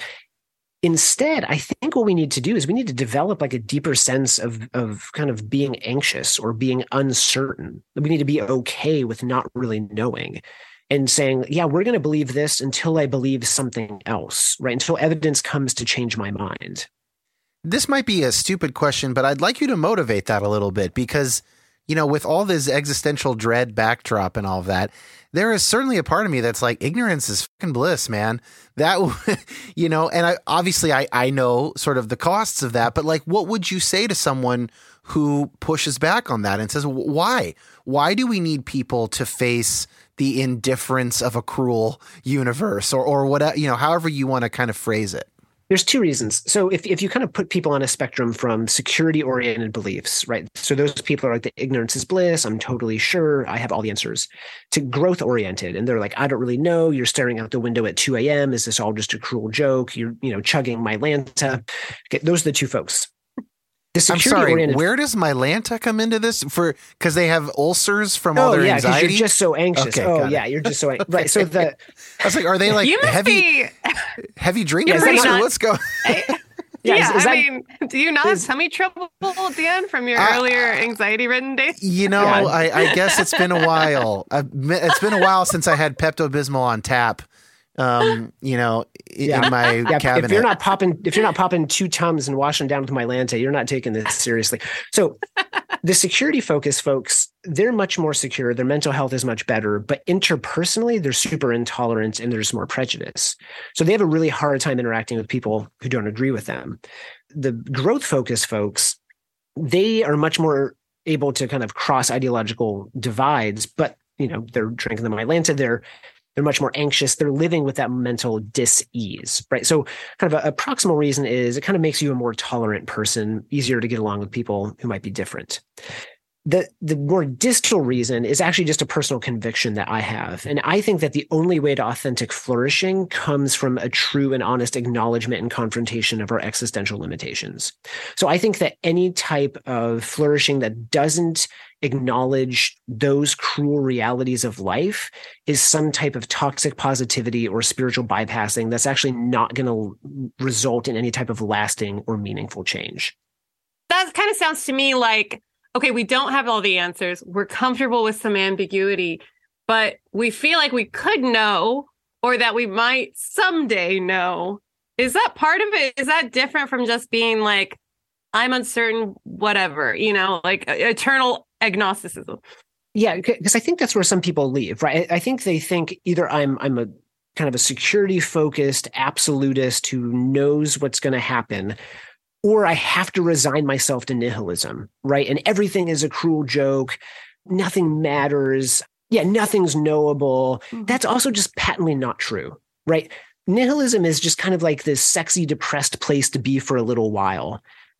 Instead, I think what we need to do is we need to develop like a deeper sense of, of kind of being anxious or being uncertain. We need to be okay with not really knowing. And saying, yeah, we're going to believe this until I believe something else, right? Until evidence comes to change my mind. This might be a stupid question, but I'd like you to motivate that a little bit because, you know, with all this existential dread backdrop and all of that, there is certainly a part of me that's like, ignorance is fucking bliss, man. That, you know, and I obviously I, I know sort of the costs of that, but like, what would you say to someone who pushes back on that and says, why? Why do we need people to face the indifference of a cruel universe or, or whatever, you know, however you want to kind of phrase it? There's two reasons. So if, if you kind of put people on a spectrum from security-oriented beliefs, right? So those people are like, the ignorance is bliss, I'm totally sure, I have all the answers, to growth-oriented. And they're like, I don't really know, you're staring out the window at two a.m. Is this all just a cruel joke? You're, you know, chugging Mylanta. Okay, those are the two folks. The I'm sorry, where does Mylanta come into this? For because they have ulcers from all oh, their yeah, anxiety? You're just so anxious. Okay, oh, yeah, you're just so anxious. Right, so the... I was like, are they like you must heavy, be... heavy drinkers? Or Not... What's going I... Yeah, yeah is, is I that... mean, do you not is... have tummy trouble, Dan, from your I... earlier anxiety-ridden days? You know, yeah. I, I guess it's been a while. I've, it's been a while since I had Pepto-Bismol on tap. Um, you know, yeah. in my yeah, cabinet. If you're not popping, if you're not popping two Tums and washing down with Mylanta, you're not taking this seriously. So the security focus folks, they're much more secure. Their mental health is much better, but interpersonally, they're super intolerant and there's more prejudice. So they have a really hard time interacting with people who don't agree with them. The growth focus folks, they are much more able to kind of cross ideological divides, but you know, they're drinking the Mylanta, they're They're much more anxious. They're living with that mental dis-ease, right? So kind of a, a proximal reason is it kind of makes you a more tolerant person, easier to get along with people who might be different. The, the more distal reason is actually just a personal conviction that I have. And I think that the only way to authentic flourishing comes from a true and honest acknowledgement and confrontation of our existential limitations. So I think that any type of flourishing that doesn't acknowledge those cruel realities of life is some type of toxic positivity or spiritual bypassing that's actually not going to result in any type of lasting or meaningful change. That kind of sounds to me like, okay, we don't have all the answers. We're comfortable with some ambiguity, but we feel like we could know or that we might someday know. Is that part of it? Is that different from just being like, I'm uncertain, whatever, you know, like eternal agnosticism? Yeah, because I think that's where some people leave, right? I think they think either I'm I'm a kind of a security-focused absolutist who knows what's going to happen, or I have to resign myself to nihilism, right? And everything is a cruel joke. Nothing matters. Yeah, nothing's knowable. Mm-hmm. That's also just patently not true, right? Nihilism is just kind of like this sexy, depressed place to be for a little while.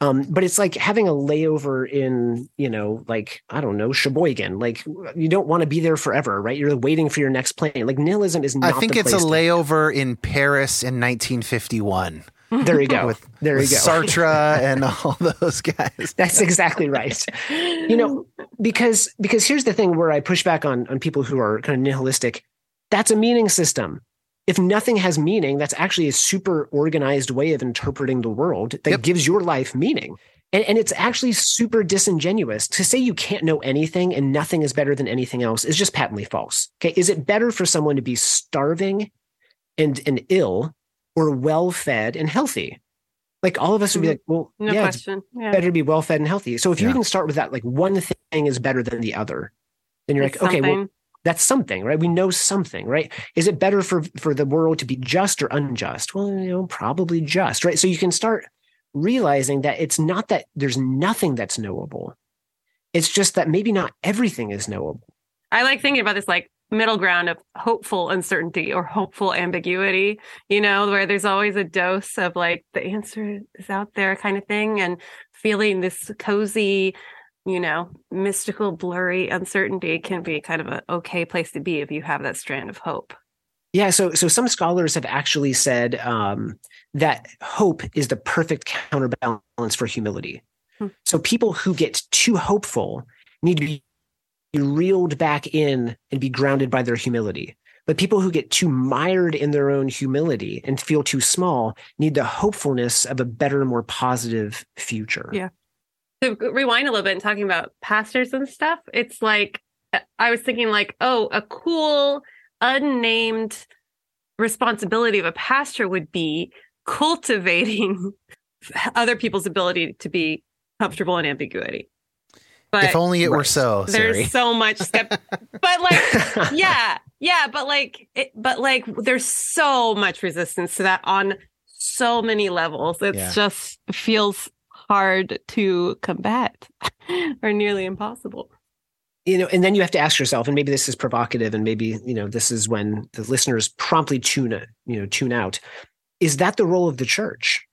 Um, but it's like having a layover in, you know, like, I don't know, Sheboygan. Like, you don't want to be there forever, right? You're waiting for your next plane. Like, nihilism is not I think the it's a place to- layover in Paris in nineteen fifty-one. There you go. With, there you with go. Sartre and all those guys. That's exactly right. You know, because because here's the thing where I push back on on people who are kind of nihilistic. That's a meaning system. If nothing has meaning, that's actually a super organized way of interpreting the world that Yep. gives your life meaning. And, and it's actually super disingenuous to say you can't know anything and nothing is better than anything else is just patently false. Okay. Is it better for someone to be starving and, and ill or well-fed and healthy? Like all of us would be like, well, No yeah, it's question. Yeah. better to be well-fed and healthy. So if you Yeah. even start with that, like one thing is better than the other, then you're It's like, okay, well, something. that's something, right? We know something, right? Is it better for, for the world to be just or unjust? Well, you know, probably just, right? So you can start realizing that it's not that there's nothing that's knowable. It's just that maybe not everything is knowable. I like thinking about this like middle ground of hopeful uncertainty or hopeful ambiguity, you know, where there's always a dose of like the answer is out there kind of thing, and feeling this cozy, you know, mystical, blurry uncertainty can be kind of an okay place to be if you have that strand of hope. Yeah, so so some scholars have actually said um, that hope is the perfect counterbalance for humility. Hmm. So people who get too hopeful need to be reeled back in and be grounded by their humility. But people who get too mired in their own humility and feel too small need the hopefulness of a better, more positive future. Yeah. To rewind a little bit and talking about pastors and stuff, it's like, I was thinking like, oh, a cool, unnamed responsibility of a pastor would be cultivating other people's ability to be comfortable in ambiguity. But If only it were Right. so, there's Sari. so much skept- but like yeah yeah but like it, but like there's so much resistance to that on so many levels. It's Yeah. just feels hard to combat or nearly impossible. You know, and then you have to ask yourself, and maybe this is provocative, and maybe, you know, this is when the listeners promptly tune, you know, tune out. Is that the role of the church?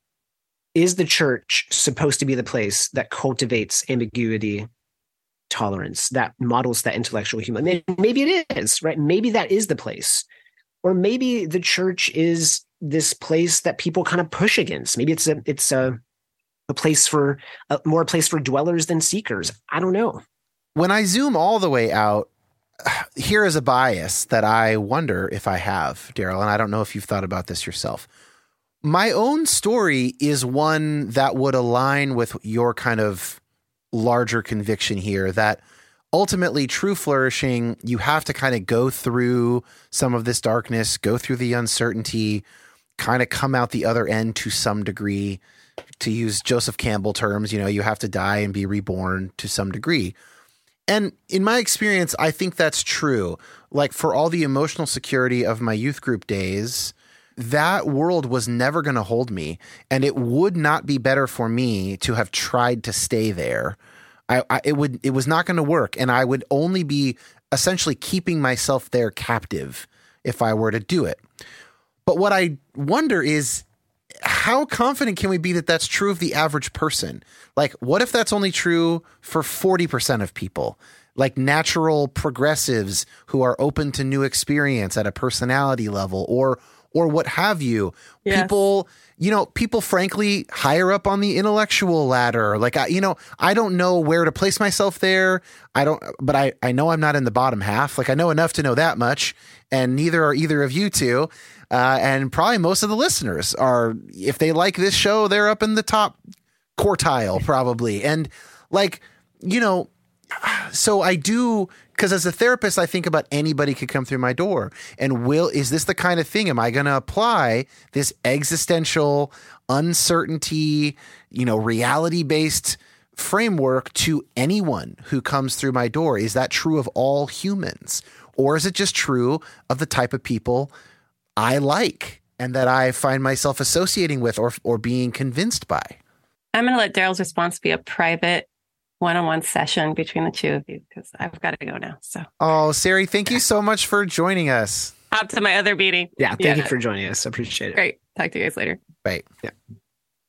Is the church supposed to be the place that cultivates ambiguity, tolerance, that models that intellectual humility? Maybe it is, right? Maybe that is the place. Or maybe the church is this place that people kind of push against. Maybe it's a it's a a place for a more a place for dwellers than seekers. I don't know. When I zoom all the way out, here is a bias that I wonder if I have, Daryl, and I don't know if you've thought about this yourself. My own story is one that would align with your kind of larger conviction here, that ultimately true flourishing, you have to kind of go through some of this darkness, go through the uncertainty, kind of come out the other end to some degree. To use Joseph Campbell terms, you know, you have to die and be reborn to some degree. And in my experience, I think that's true. Like for all the emotional security of my youth group days, that world was never going to hold me. And it would not be better for me to have tried to stay there. I, I it would, it was not going to work. And I would only be essentially keeping myself there captive if I were to do it. But what I wonder is, how confident can we be that that's true of the average person? Like, what if that's only true for forty percent of people? Like natural progressives who are open to new experience at a personality level, or or what have you. Yes. People, you know, people frankly higher up on the intellectual ladder. Like, I, you know, I don't know where to place myself there. I don't, but I, I know I'm not in the bottom half. Like, I know enough to know that much, and neither are either of you two. Uh, and probably most of the listeners are, if they like this show, they're up in the top quartile probably. And like, you know, so I do, because as a therapist, I think about anybody could come through my door. And will, is this the kind of thing? Am I going to apply this existential uncertainty, you know, reality-based framework to anyone who comes through my door? Is that true of all humans? Or is it just true of the type of people I like and that I find myself associating with or or being convinced by? I'm going to let Daryl's response be a private one-on-one session between the two of you, because I've got to go now. So, oh, Sari, thank you so much for joining us. out to my other meeting. Yeah, thank Yeah. you for joining us. I appreciate it. Great. Talk to you guys later. Bye. Yeah.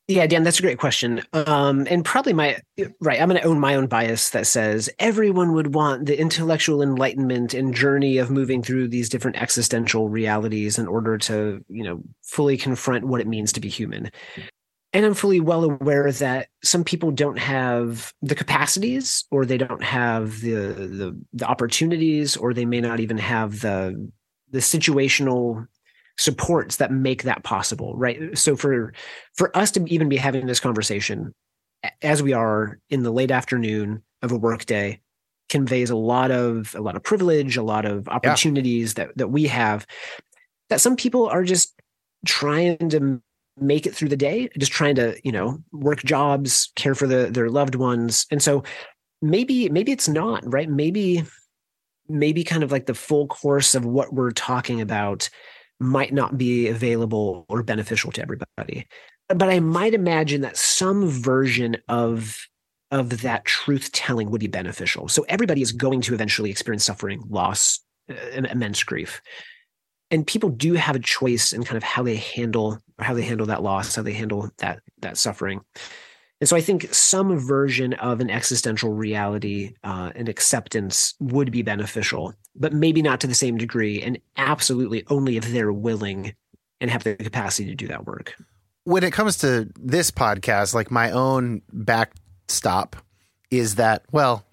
Yeah, Dan, that's a great question. Um, and probably my, right, I'm going to own my own bias that says everyone would want the intellectual enlightenment and journey of moving through these different existential realities in order to, you know, fully confront what it means to be human. And I'm fully well aware that some people don't have the capacities, or they don't have the the, the opportunities, or they may not even have the the situational supports that make that possible, right? So for for us to even be having this conversation as we are in the late afternoon of a workday conveys a lot of a lot of privilege, a lot of opportunities yeah. that that we have that some people are just trying to make it through the day, just trying to, you know, work jobs, care for the, their loved ones. And so maybe maybe it's not, right? Maybe maybe kind of like the full course of what we're talking about might not be available or beneficial to everybody. But I might imagine that some version of, of that truth telling would be beneficial. So everybody is going to eventually experience suffering, loss, uh, immense grief. And people do have a choice in kind of how they handle how they handle that loss, how they handle that that suffering. And so I think some version of an existential reality uh, and acceptance would be beneficial, but maybe not to the same degree, and absolutely only if they're willing and have the capacity to do that work. When it comes to this podcast, like my own backstop is that, well,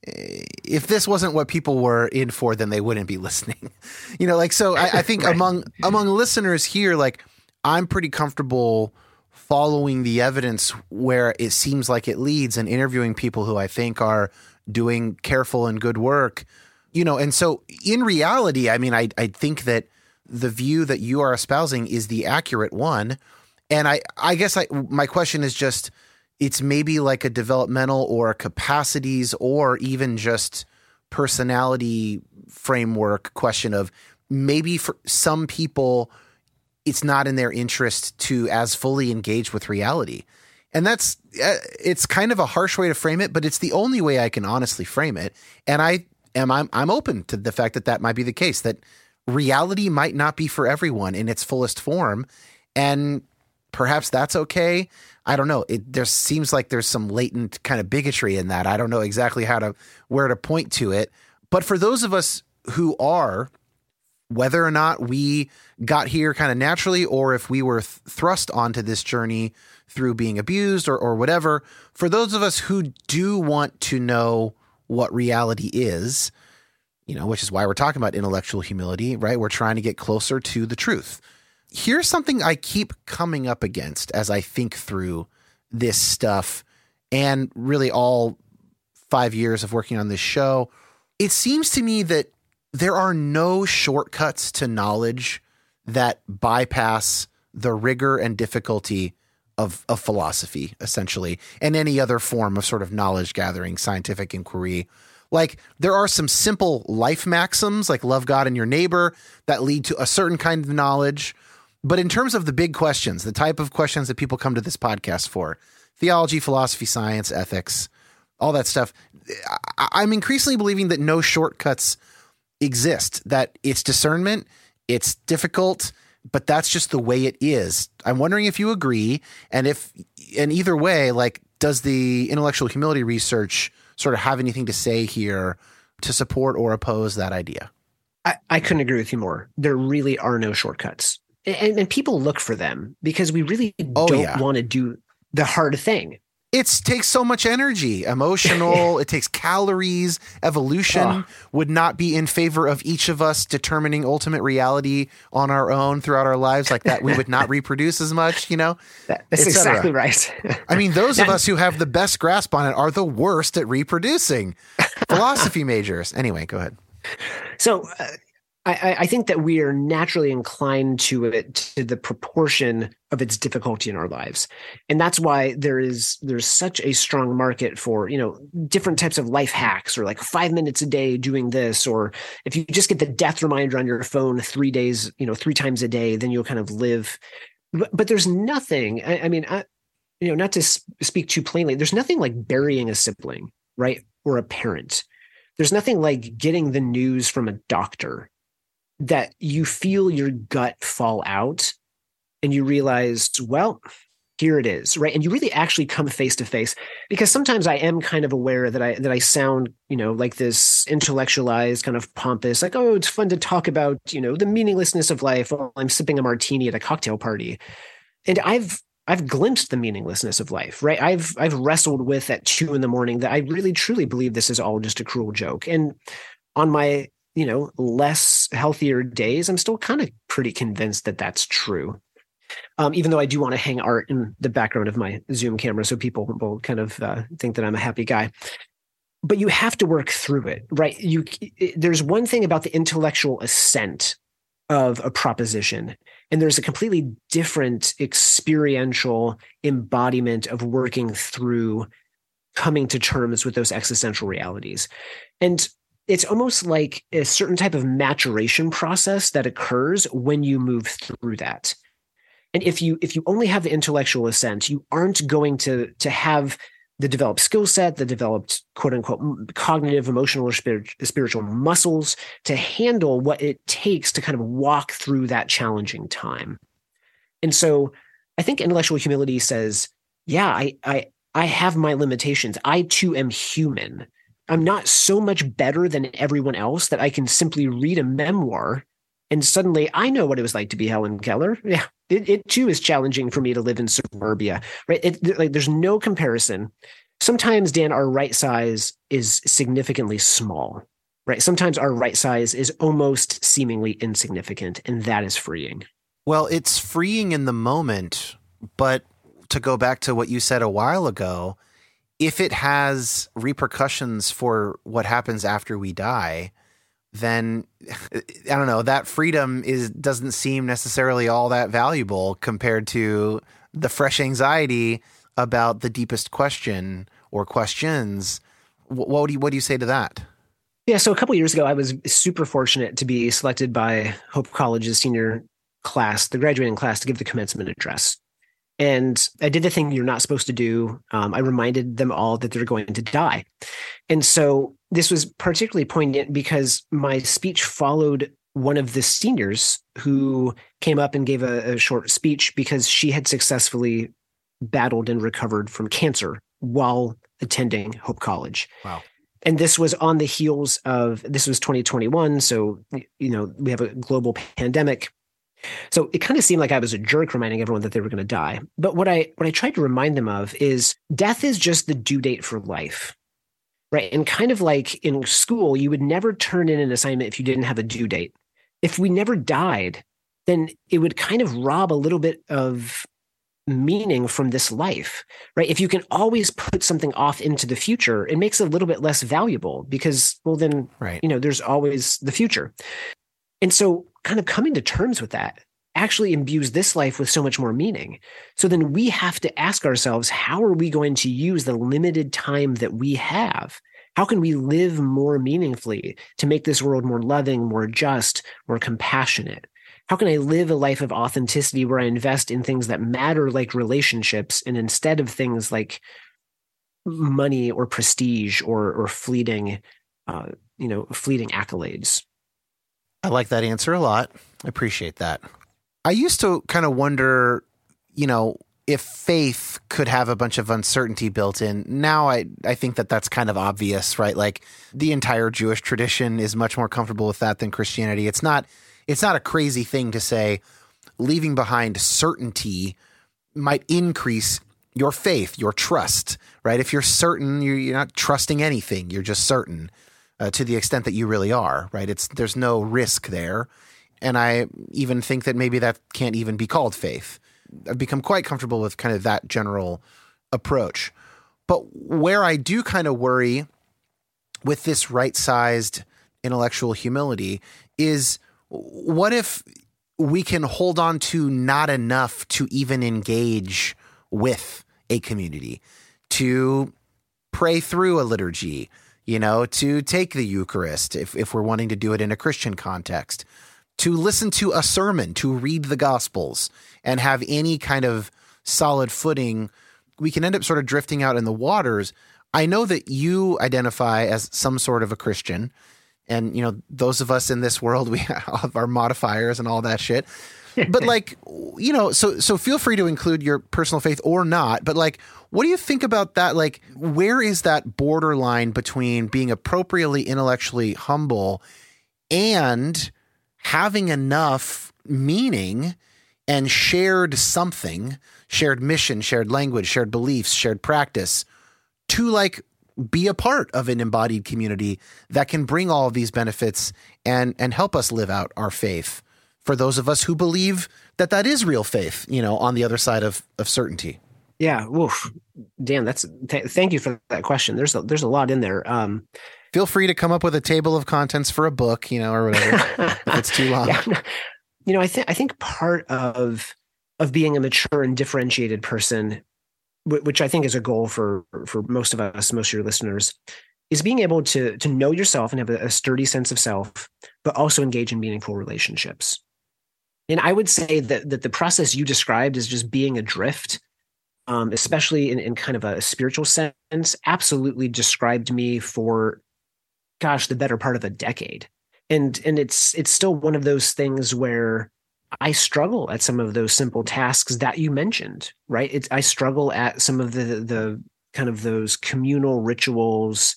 if this wasn't what people were in for, then they wouldn't be listening. You know, like, so I, I think right. among among listeners here, like, I'm pretty comfortable following the evidence where it seems like it leads and interviewing people who I think are doing careful and good work, you know. And so in reality, I mean, I, I think that the view that you are espousing is the accurate one. And I, I guess I, my question is just, it's maybe like a developmental or a capacities or even just personality framework question of maybe for some people, it's not in their interest to as fully engage with reality. And that's, uh, it's kind of a harsh way to frame it, but it's the only way I can honestly frame it. And I am, I'm, I'm open to the fact that that might be the case, that reality might not be for everyone in its fullest form. And perhaps that's okay. I don't know. It there seems like there's some latent kind of bigotry in that. I don't know exactly how to, where to point to it. But for those of us who are, whether or not we got here kind of naturally, or if we were th- thrust onto this journey through being abused or, or whatever, for those of us who do want to know what reality is, you know, which is why we're talking about intellectual humility, right? We're trying to get closer to the truth. Here's something I keep coming up against as I think through this stuff, and really all five years of working on this show. It seems to me that there are no shortcuts to knowledge that bypass the rigor and difficulty of, of philosophy, essentially, and any other form of sort of knowledge gathering, scientific inquiry. Like, there are some simple life maxims, like love God and your neighbor, that lead to a certain kind of knowledge. But in terms of the big questions, the type of questions that people come to this podcast for, theology, philosophy, science, ethics, all that stuff, I'm increasingly believing that no shortcuts exist, that it's discernment, it's difficult, but that's just the way it is. I'm wondering if you agree, and if, and either way, like, does the intellectual humility research sort of have anything to say here to support or oppose that idea? I, I couldn't agree with you more. There really are no shortcuts. And, and people look for them because we really oh, don't yeah. want to do the hard thing. It takes so much energy, emotional, it takes calories. Evolution oh. would not be in favor of each of us determining ultimate reality on our own throughout our lives like that. We would not reproduce as much, you know? That's exactly right. I mean, those of us who have the best grasp on it are the worst at reproducing. Philosophy majors. Anyway, go ahead. So uh, I, I think that we are naturally inclined to it, to the proportion of its difficulty in our lives. And that's why there is, there's such a strong market for, you know, different types of life hacks, or like five minutes a day doing this, or if you just get the death reminder on your phone three days, you know, three times a day, then you'll kind of live. But, but there's nothing, I, I mean, I, you know, not to speak too plainly, there's nothing like burying a sibling, right? Or a parent. There's nothing like getting the news from a doctor that you feel your gut fall out and you realize, well, here it is, right? And you really actually come face to face, because sometimes I am kind of aware that I that I sound, you know, like this intellectualized, kind of pompous, like, oh, it's fun to talk about, you know, the meaninglessness of life while I'm sipping a martini at a cocktail party. And I've I've glimpsed the meaninglessness of life, right? I've I've wrestled with at two in the morning that I really truly believe this is all just a cruel joke. And on my, you know, less healthier days, I'm still kind of pretty convinced that that's true. Um, even though I do want to hang art in the background of my Zoom camera so people will kind of uh, think that I'm a happy guy. But you have to work through it, right? You, it, there's one thing about the intellectual assent of a proposition, and there's a completely different experiential embodiment of working through coming to terms with those existential realities. And it's almost like a certain type of maturation process that occurs when you move through that. And if you if you only have the intellectual assent, you aren't going to to have the developed skill set, the developed quote unquote cognitive, emotional, or spiritual muscles to handle what it takes to kind of walk through that challenging time. And so I think intellectual humility says, yeah, I I I have my limitations. I too am human. I'm not so much better than everyone else that I can simply read a memoir and suddenly I know what it was like to be Helen Keller. Yeah, it, it too is challenging for me to live in suburbia, right? It, like, there's no comparison. Sometimes, Dan, our right size is significantly small, right? Sometimes our right size is almost seemingly insignificant, and that is freeing. Well, it's freeing in the moment, but to go back to what you said a while ago, if it has repercussions for what happens after we die, then I don't know, that freedom is doesn't seem necessarily all that valuable compared to the fresh anxiety about the deepest question or questions. What, what do you what do you say to that? Yeah, so a couple of years ago, I was super fortunate to be selected by Hope College's senior class, the graduating class, to give the commencement address. And I did the thing you're not supposed to do. Um, I reminded them all that they're going to die. And so this was particularly poignant because my speech followed one of the seniors who came up and gave a, a short speech because she had successfully battled and recovered from cancer while attending Hope College. Wow. And this was on the heels of, this was twenty twenty-one. So, you know, we have a global pandemic. So it kind of seemed like I was a jerk reminding everyone that they were going to die. But what I what I tried to remind them of is death is just the due date for life, right? And kind of like in school, you would never turn in an assignment if you didn't have a due date. If we never died, then it would kind of rob a little bit of meaning from this life, right? If you can always put something off into the future, it makes it a little bit less valuable because, well, then, right, you know, there's always the future. And so kind of coming to terms with that actually imbues this life with so much more meaning. So then we have to ask ourselves, how are we going to use the limited time that we have? How can we live more meaningfully to make this world more loving, more just, more compassionate? How can I live a life of authenticity where I invest in things that matter, like relationships, and instead of things like money or prestige or or fleeting, uh, you know, fleeting accolades? I like that answer a lot. I appreciate that. I used to kind of wonder, you know, if faith could have a bunch of uncertainty built in. Now I, I think that that's kind of obvious, right? Like the entire Jewish tradition is much more comfortable with that than Christianity. It's not, it's not a crazy thing to say leaving behind certainty might increase your faith, your trust, right? If you're certain, you're, you're not trusting anything. You're just certain. Uh, to the extent that you really are, right? It's there's no risk there. And I even think that maybe that can't even be called faith. I've become quite comfortable with kind of that general approach. But where I do kind of worry with this right-sized intellectual humility is what if we can hold on to not enough to even engage with a community, to pray through a liturgy, you know, to take the Eucharist, if, if we're wanting to do it in a Christian context, to listen to a sermon, to read the Gospels and have any kind of solid footing, we can end up sort of drifting out in the waters. I know that you identify as some sort of a Christian, and, you know, those of us in this world, we have our modifiers and all that shit. but like, you know, so, so feel free to include your personal faith or not, but like, what do you think about that? Like, where is that borderline between being appropriately intellectually humble and having enough meaning and shared something, shared mission, shared language, shared beliefs, shared practice to like be a part of an embodied community that can bring all of these benefits and, and help us live out our faith for those of us who believe that that is real faith, you know, on the other side of, of certainty. Yeah. Woof. Dan, that's, th- thank you for that question. There's a, there's a lot in there. Um, Feel free to come up with a table of contents for a book, you know, or whatever. If it's too long. Yeah. You know, I think I think part of of being a mature and differentiated person, w- which I think is a goal for for most of us, most of your listeners, is being able to to know yourself and have a, a sturdy sense of self, but also engage in meaningful relationships. And I would say that that the process you described is just being adrift, um, especially in, in kind of a spiritual sense, absolutely described me for, gosh, the better part of a decade. And and it's it's still one of those things where I struggle at some of those simple tasks that you mentioned, right? It's, I struggle at some of the the kind of those communal rituals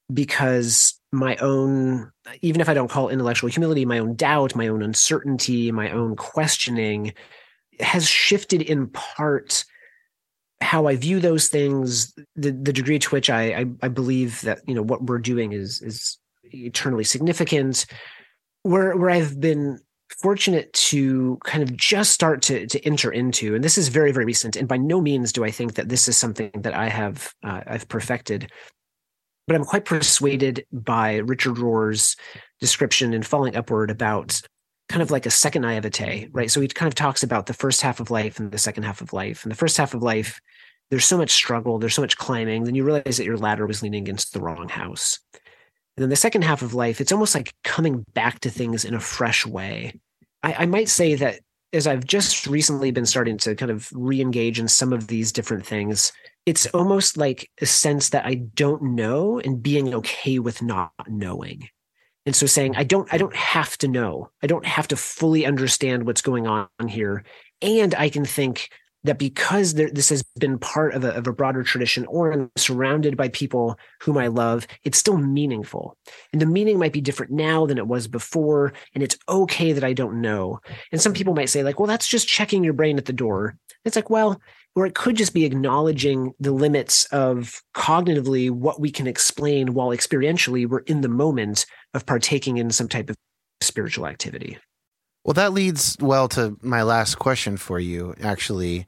because my own, even if I don't call it intellectual humility, my own doubt, my own uncertainty, my own questioning has shifted in part how I view those things, the, the degree to which I, I I believe that, you know, what we're doing is is eternally significant, where where I've been fortunate to kind of just start to to enter into, and this is very, very recent, and by no means do I think that this is something that I have uh, I've perfected, but I'm quite persuaded by Richard Rohr's description in Falling Upward about kind of like a second naivete, right? So he kind of talks about the first half of life and the second half of life. And the first half of life, there's so much struggle, there's so much climbing, then you realize that your ladder was leaning against the wrong house. And then the second half of life, it's almost like coming back to things in a fresh way. I, I might say that as I've just recently been starting to kind of re-engage in some of these different things, it's almost like a sense that I don't know and being okay with not knowing. And so saying, I don't, I don't have to know. I don't have to fully understand what's going on here. And I can think that because there, this has been part of a, of a broader tradition, or I'm surrounded by people whom I love, it's still meaningful. And the meaning might be different now than it was before. And it's okay that I don't know. And some people might say like, well, that's just checking your brain at the door. It's like, well, or it could just be acknowledging the limits of cognitively what we can explain while experientially we're in the moment of partaking in some type of spiritual activity. Well, that leads well to my last question for you, actually.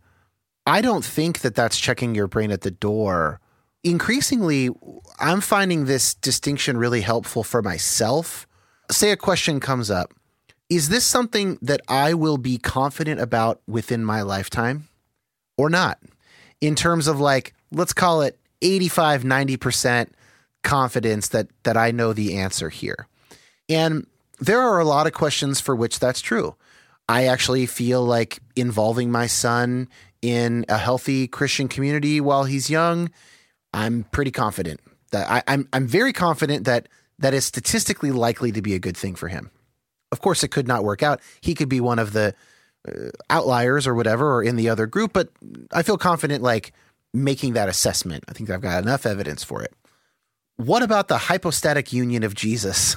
I don't think that that's checking your brain at the door. Increasingly, I'm finding this distinction really helpful for myself. Say a question comes up. Is this something that I will be confident about within my lifetime or not? In terms of like, let's call it eighty-five, ninety percent confidence that that I know the answer here. And there are a lot of questions for which that's true. I actually feel like involving my son in a healthy Christian community while he's young, I'm pretty confident that I, I'm I'm very confident that that is statistically likely to be a good thing for him. Of course, it could not work out. He could be one of the uh, outliers or whatever, or in the other group, but I feel confident like making that assessment. I think I've got enough evidence for it. What about the hypostatic union of Jesus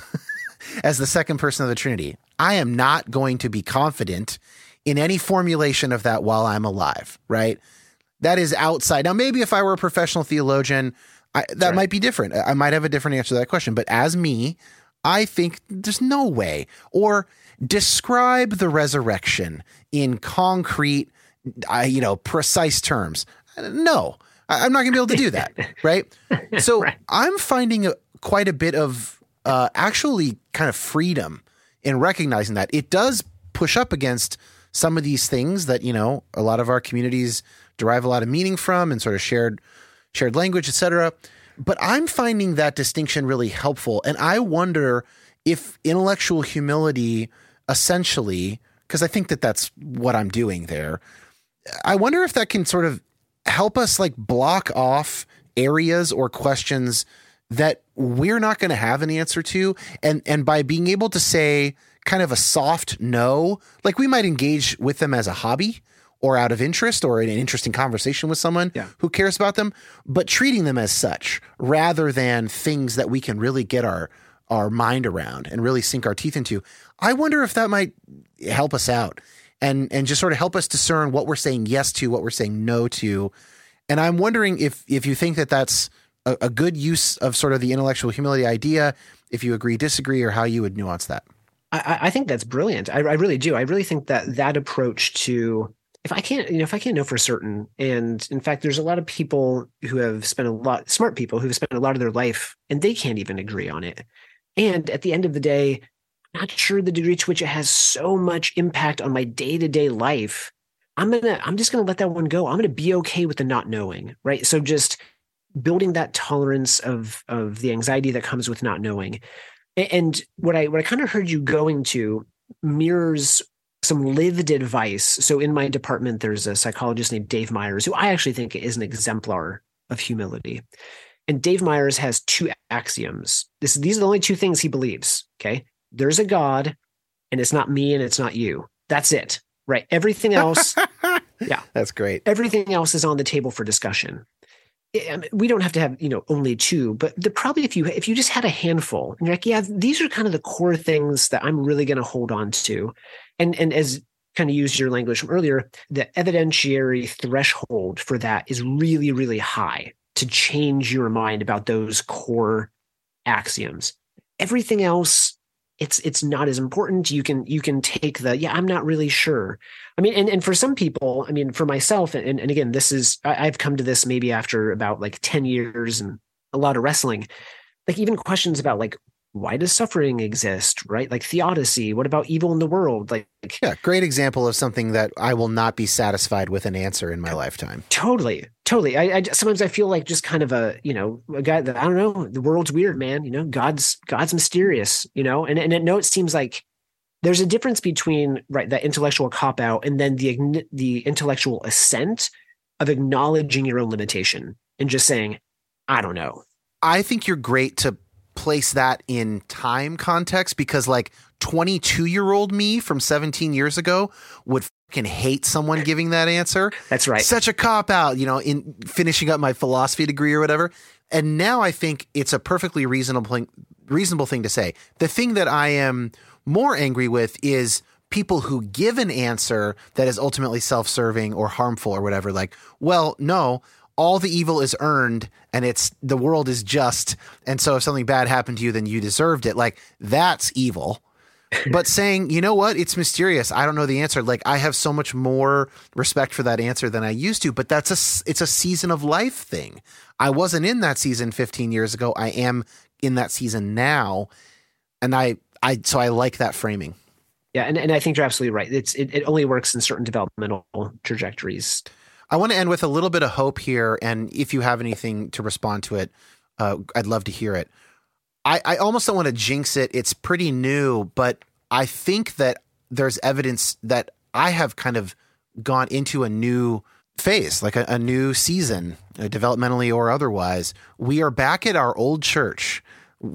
as the second person of the Trinity? I am not going to be confident in any formulation of that while I'm alive, right? That is outside. Now, maybe if I were a professional theologian, I, that Sure. might be different. I might have a different answer to that question. But as me, I think there's no way. Or describe the resurrection in concrete, uh, you know, precise terms. No, I, I'm not going to be able to do that, right? So Right. I'm finding a, quite a bit of uh, actually kind of freedom in recognizing that it does push up against some of these things that, you know, a lot of our communities derive a lot of meaning from and sort of shared shared language, et cetera. But I'm finding that distinction really helpful. And I wonder if intellectual humility essentially, because I think that that's what I'm doing there, I wonder if that can sort of help us like block off areas or questions that we're not going to have an answer to. And, and by being able to say kind of a soft no. Like we might engage with them as a hobby or out of interest or in an interesting conversation with someone yeah. who cares about them, but treating them as such rather than things that we can really get our our mind around and really sink our teeth into. I wonder if that might help us out and and just sort of help us discern what we're saying yes to, what we're saying no to. And I'm wondering if if you think that that's a, a good use of sort of the intellectual humility idea, if you agree, disagree, or how you would nuance that. I, I think that's brilliant. I, I really do. I really think that that approach to, if I can't, you know, if I can't know for certain, and in fact, there's a lot of people who have spent a lot, smart people who have spent a lot of their life and they can't even agree on it. And at the end of the day, I'm not sure the degree to which it has so much impact on my day-to-day life. I'm going to, I'm just going to let that one go. I'm going to be okay with the not knowing, right? So just building that tolerance of, of the anxiety that comes with not knowing. And what I, what I kind of heard you going to mirrors some lived advice. So in my department, there's a psychologist named Dave Myers, who I actually think is an exemplar of humility. And Dave Myers has two axioms. This, these are the only two things he believes. Okay. There's a God and it's not me and it's not you. That's it. Right. Everything else. Yeah. That's great. Everything else is on the table for discussion. I mean, we don't have to have, you know, only two, but the, probably if you, if you just had a handful and you're like, yeah, these are kind of the core things that I'm really going to hold on to. And, and as kind of used your language from earlier, the evidentiary threshold for that is really, really high to change your mind about those core axioms. Everything else, it's it's not as important. You can you can take the, yeah, I'm not really sure. I mean, and, and for some people, I mean, for myself, and, and again, this is, I, I've come to this maybe after about like ten years and a lot of wrestling, like even questions about like, why does suffering exist, right? Like theodicy, what about evil in the world? Like, yeah, great example of something that I will not be satisfied with an answer in my lifetime. Totally, totally. I, I sometimes I feel like just kind of a, you know, a guy that, I don't know, the world's weird, man. You know, God's God's mysterious, you know, and and I know it seems like there's a difference between, right, that intellectual cop out and then the the intellectual assent of acknowledging your own limitation and just saying, I don't know. I think you're great to place that in time context because like twenty-two year old me from seventeen years ago would fucking hate someone giving that answer. That's right. Such a cop out, you know, in finishing up my philosophy degree or whatever. And now I think it's a perfectly reasonable, reasonable thing to say. The thing that I am more angry with is people who give an answer that is ultimately self-serving or harmful or whatever. Like, well, no, all the evil is earned and it's the world is just. And so if something bad happened to you, then you deserved it. Like that's evil. But saying, you know what, it's mysterious. I don't know the answer. Like I have so much more respect for that answer than I used to, but that's a, it's a season of life thing. I wasn't in that season fifteen years ago. I am in that season now. And I, I, so I like that framing. Yeah. And, and I think you're absolutely right. It's, it, it only works in certain developmental trajectories. I want to end with a little bit of hope here. And if you have anything to respond to it, uh, I'd love to hear it. I, I almost don't want to jinx it. It's pretty new, but I think that there's evidence that I have kind of gone into a new phase, like a, a new season, uh, developmentally or otherwise. We are back at our old church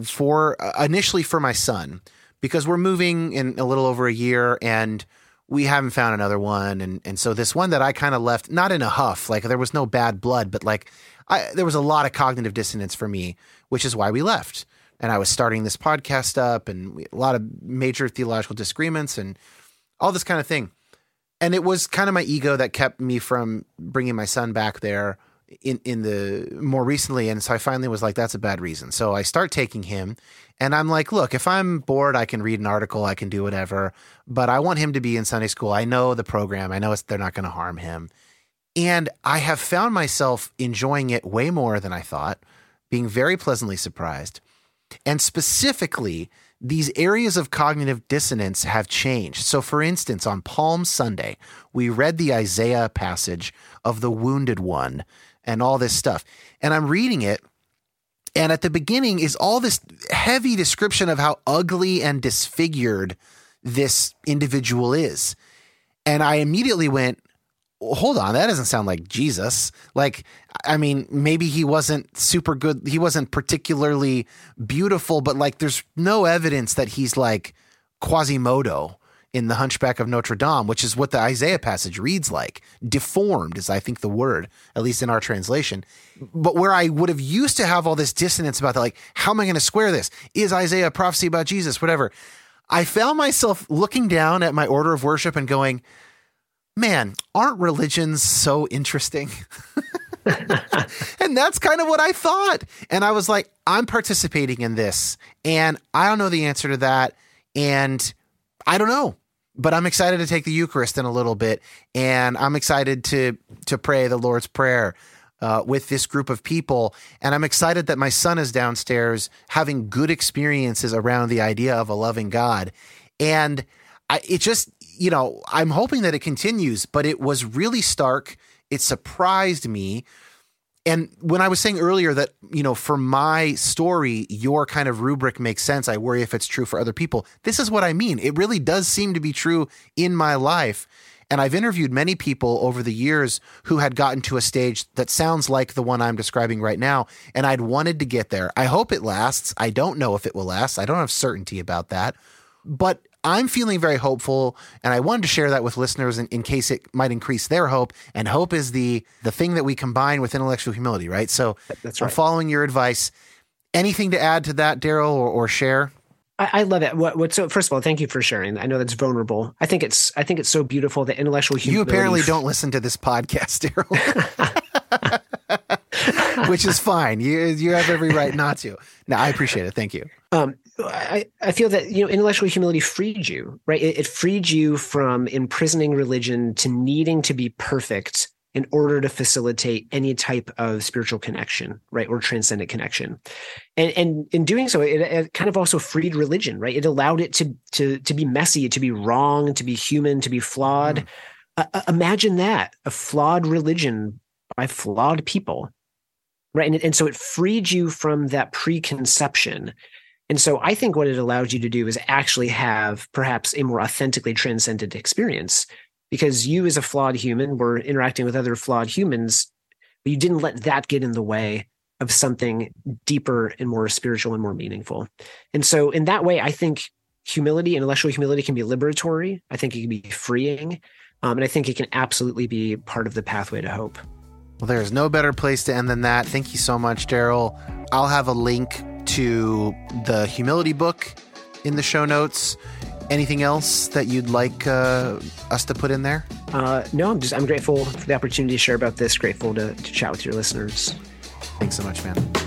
for uh, initially for my son, because we're moving in a little over a year and we haven't found another one. And, and so this one that I kind of left, not in a huff, like there was no bad blood, but like I, there was a lot of cognitive dissonance for me, which is why we left. And I was starting this podcast up and we, a lot of major theological disagreements and all this kind of thing. And it was kind of my ego that kept me from bringing my son back there in, in the more recently. And so I finally was like, that's a bad reason. So I start taking him and I'm like, look, if I'm bored, I can read an article, I can do whatever, but I want him to be in Sunday school. I know the program. I know it's, they're not going to harm him. And I have found myself enjoying it way more than I thought, being very pleasantly surprised. And specifically, these areas of cognitive dissonance have changed. So for instance, on Palm Sunday, we read the Isaiah passage of the wounded one and all this stuff. And I'm reading it. And at the beginning is all this heavy description of how ugly and disfigured this individual is. And I immediately went, hold on, that doesn't sound like Jesus. Like, I mean, maybe he wasn't super good. He wasn't particularly beautiful, but like, there's no evidence that he's like Quasimodo in The Hunchback of Notre Dame, which is what the Isaiah passage reads like. Deformed is, I think, the word, at least in our translation. But where I would have used to have all this dissonance about that, like, how am I going to square this? Is Isaiah a prophecy about Jesus? Whatever. I found myself looking down at my order of worship and going, man, aren't religions so interesting? And that's kind of what I thought. And I was like, I'm participating in this, and I don't know the answer to that. And I don't know, but I'm excited to take the Eucharist in a little bit. And I'm excited to, to pray the Lord's Prayer uh, with this group of people. And I'm excited that my son is downstairs having good experiences around the idea of a loving God. And I, it just, you know, I'm hoping that it continues, but it was really stark. It surprised me. And when I was saying earlier that, you know, for my story, your kind of rubric makes sense. I worry if it's true for other people. This is what I mean. It really does seem to be true in my life. And I've interviewed many people over the years who had gotten to a stage that sounds like the one I'm describing right now. And I'd wanted to get there. I hope it lasts. I don't know if it will last. I don't have certainty about that. But I'm feeling very hopeful, and I wanted to share that with listeners in, in case it might increase their hope. And hope is the the thing that we combine with intellectual humility, right? So That's right. I'm following your advice. Anything to add to that, Daryl, or, or share? I, I love it. What, what, so first of all, thank you for sharing. I know that's vulnerable. I think it's I think it's so beautiful that intellectual humility. You apparently don't listen to this podcast, Daryl. Which is fine. You you have every right not to. No, I appreciate it. Thank you. Um, I, I feel that, you know, intellectual humility freed you, right? It, it freed you from imprisoning religion to needing to be perfect in order to facilitate any type of spiritual connection, right? Or transcendent connection. And, and in doing so, it, it kind of also freed religion, right? It allowed it to, to, to be messy, to be wrong, to be human, to be flawed. Mm. Uh, imagine that, a flawed religion by flawed people, right? And, and so it freed you from that preconception. And so I think what it allows you to do is actually have perhaps a more authentically transcendent experience, because you as a flawed human were interacting with other flawed humans, but you didn't let that get in the way of something deeper and more spiritual and more meaningful. And so in that way, I think humility, intellectual humility, can be liberatory. I think it can be freeing. Um, and I think it can absolutely be part of the pathway to hope. Well, there's no better place to end than that. Thank you so much, Daryl. I'll have a link to the humility book in the show notes. Anything else that you'd like uh, us to put in there? Uh, no, I'm just I'm grateful for the opportunity to share about this. Grateful to, to chat with your listeners. Thanks so much, man.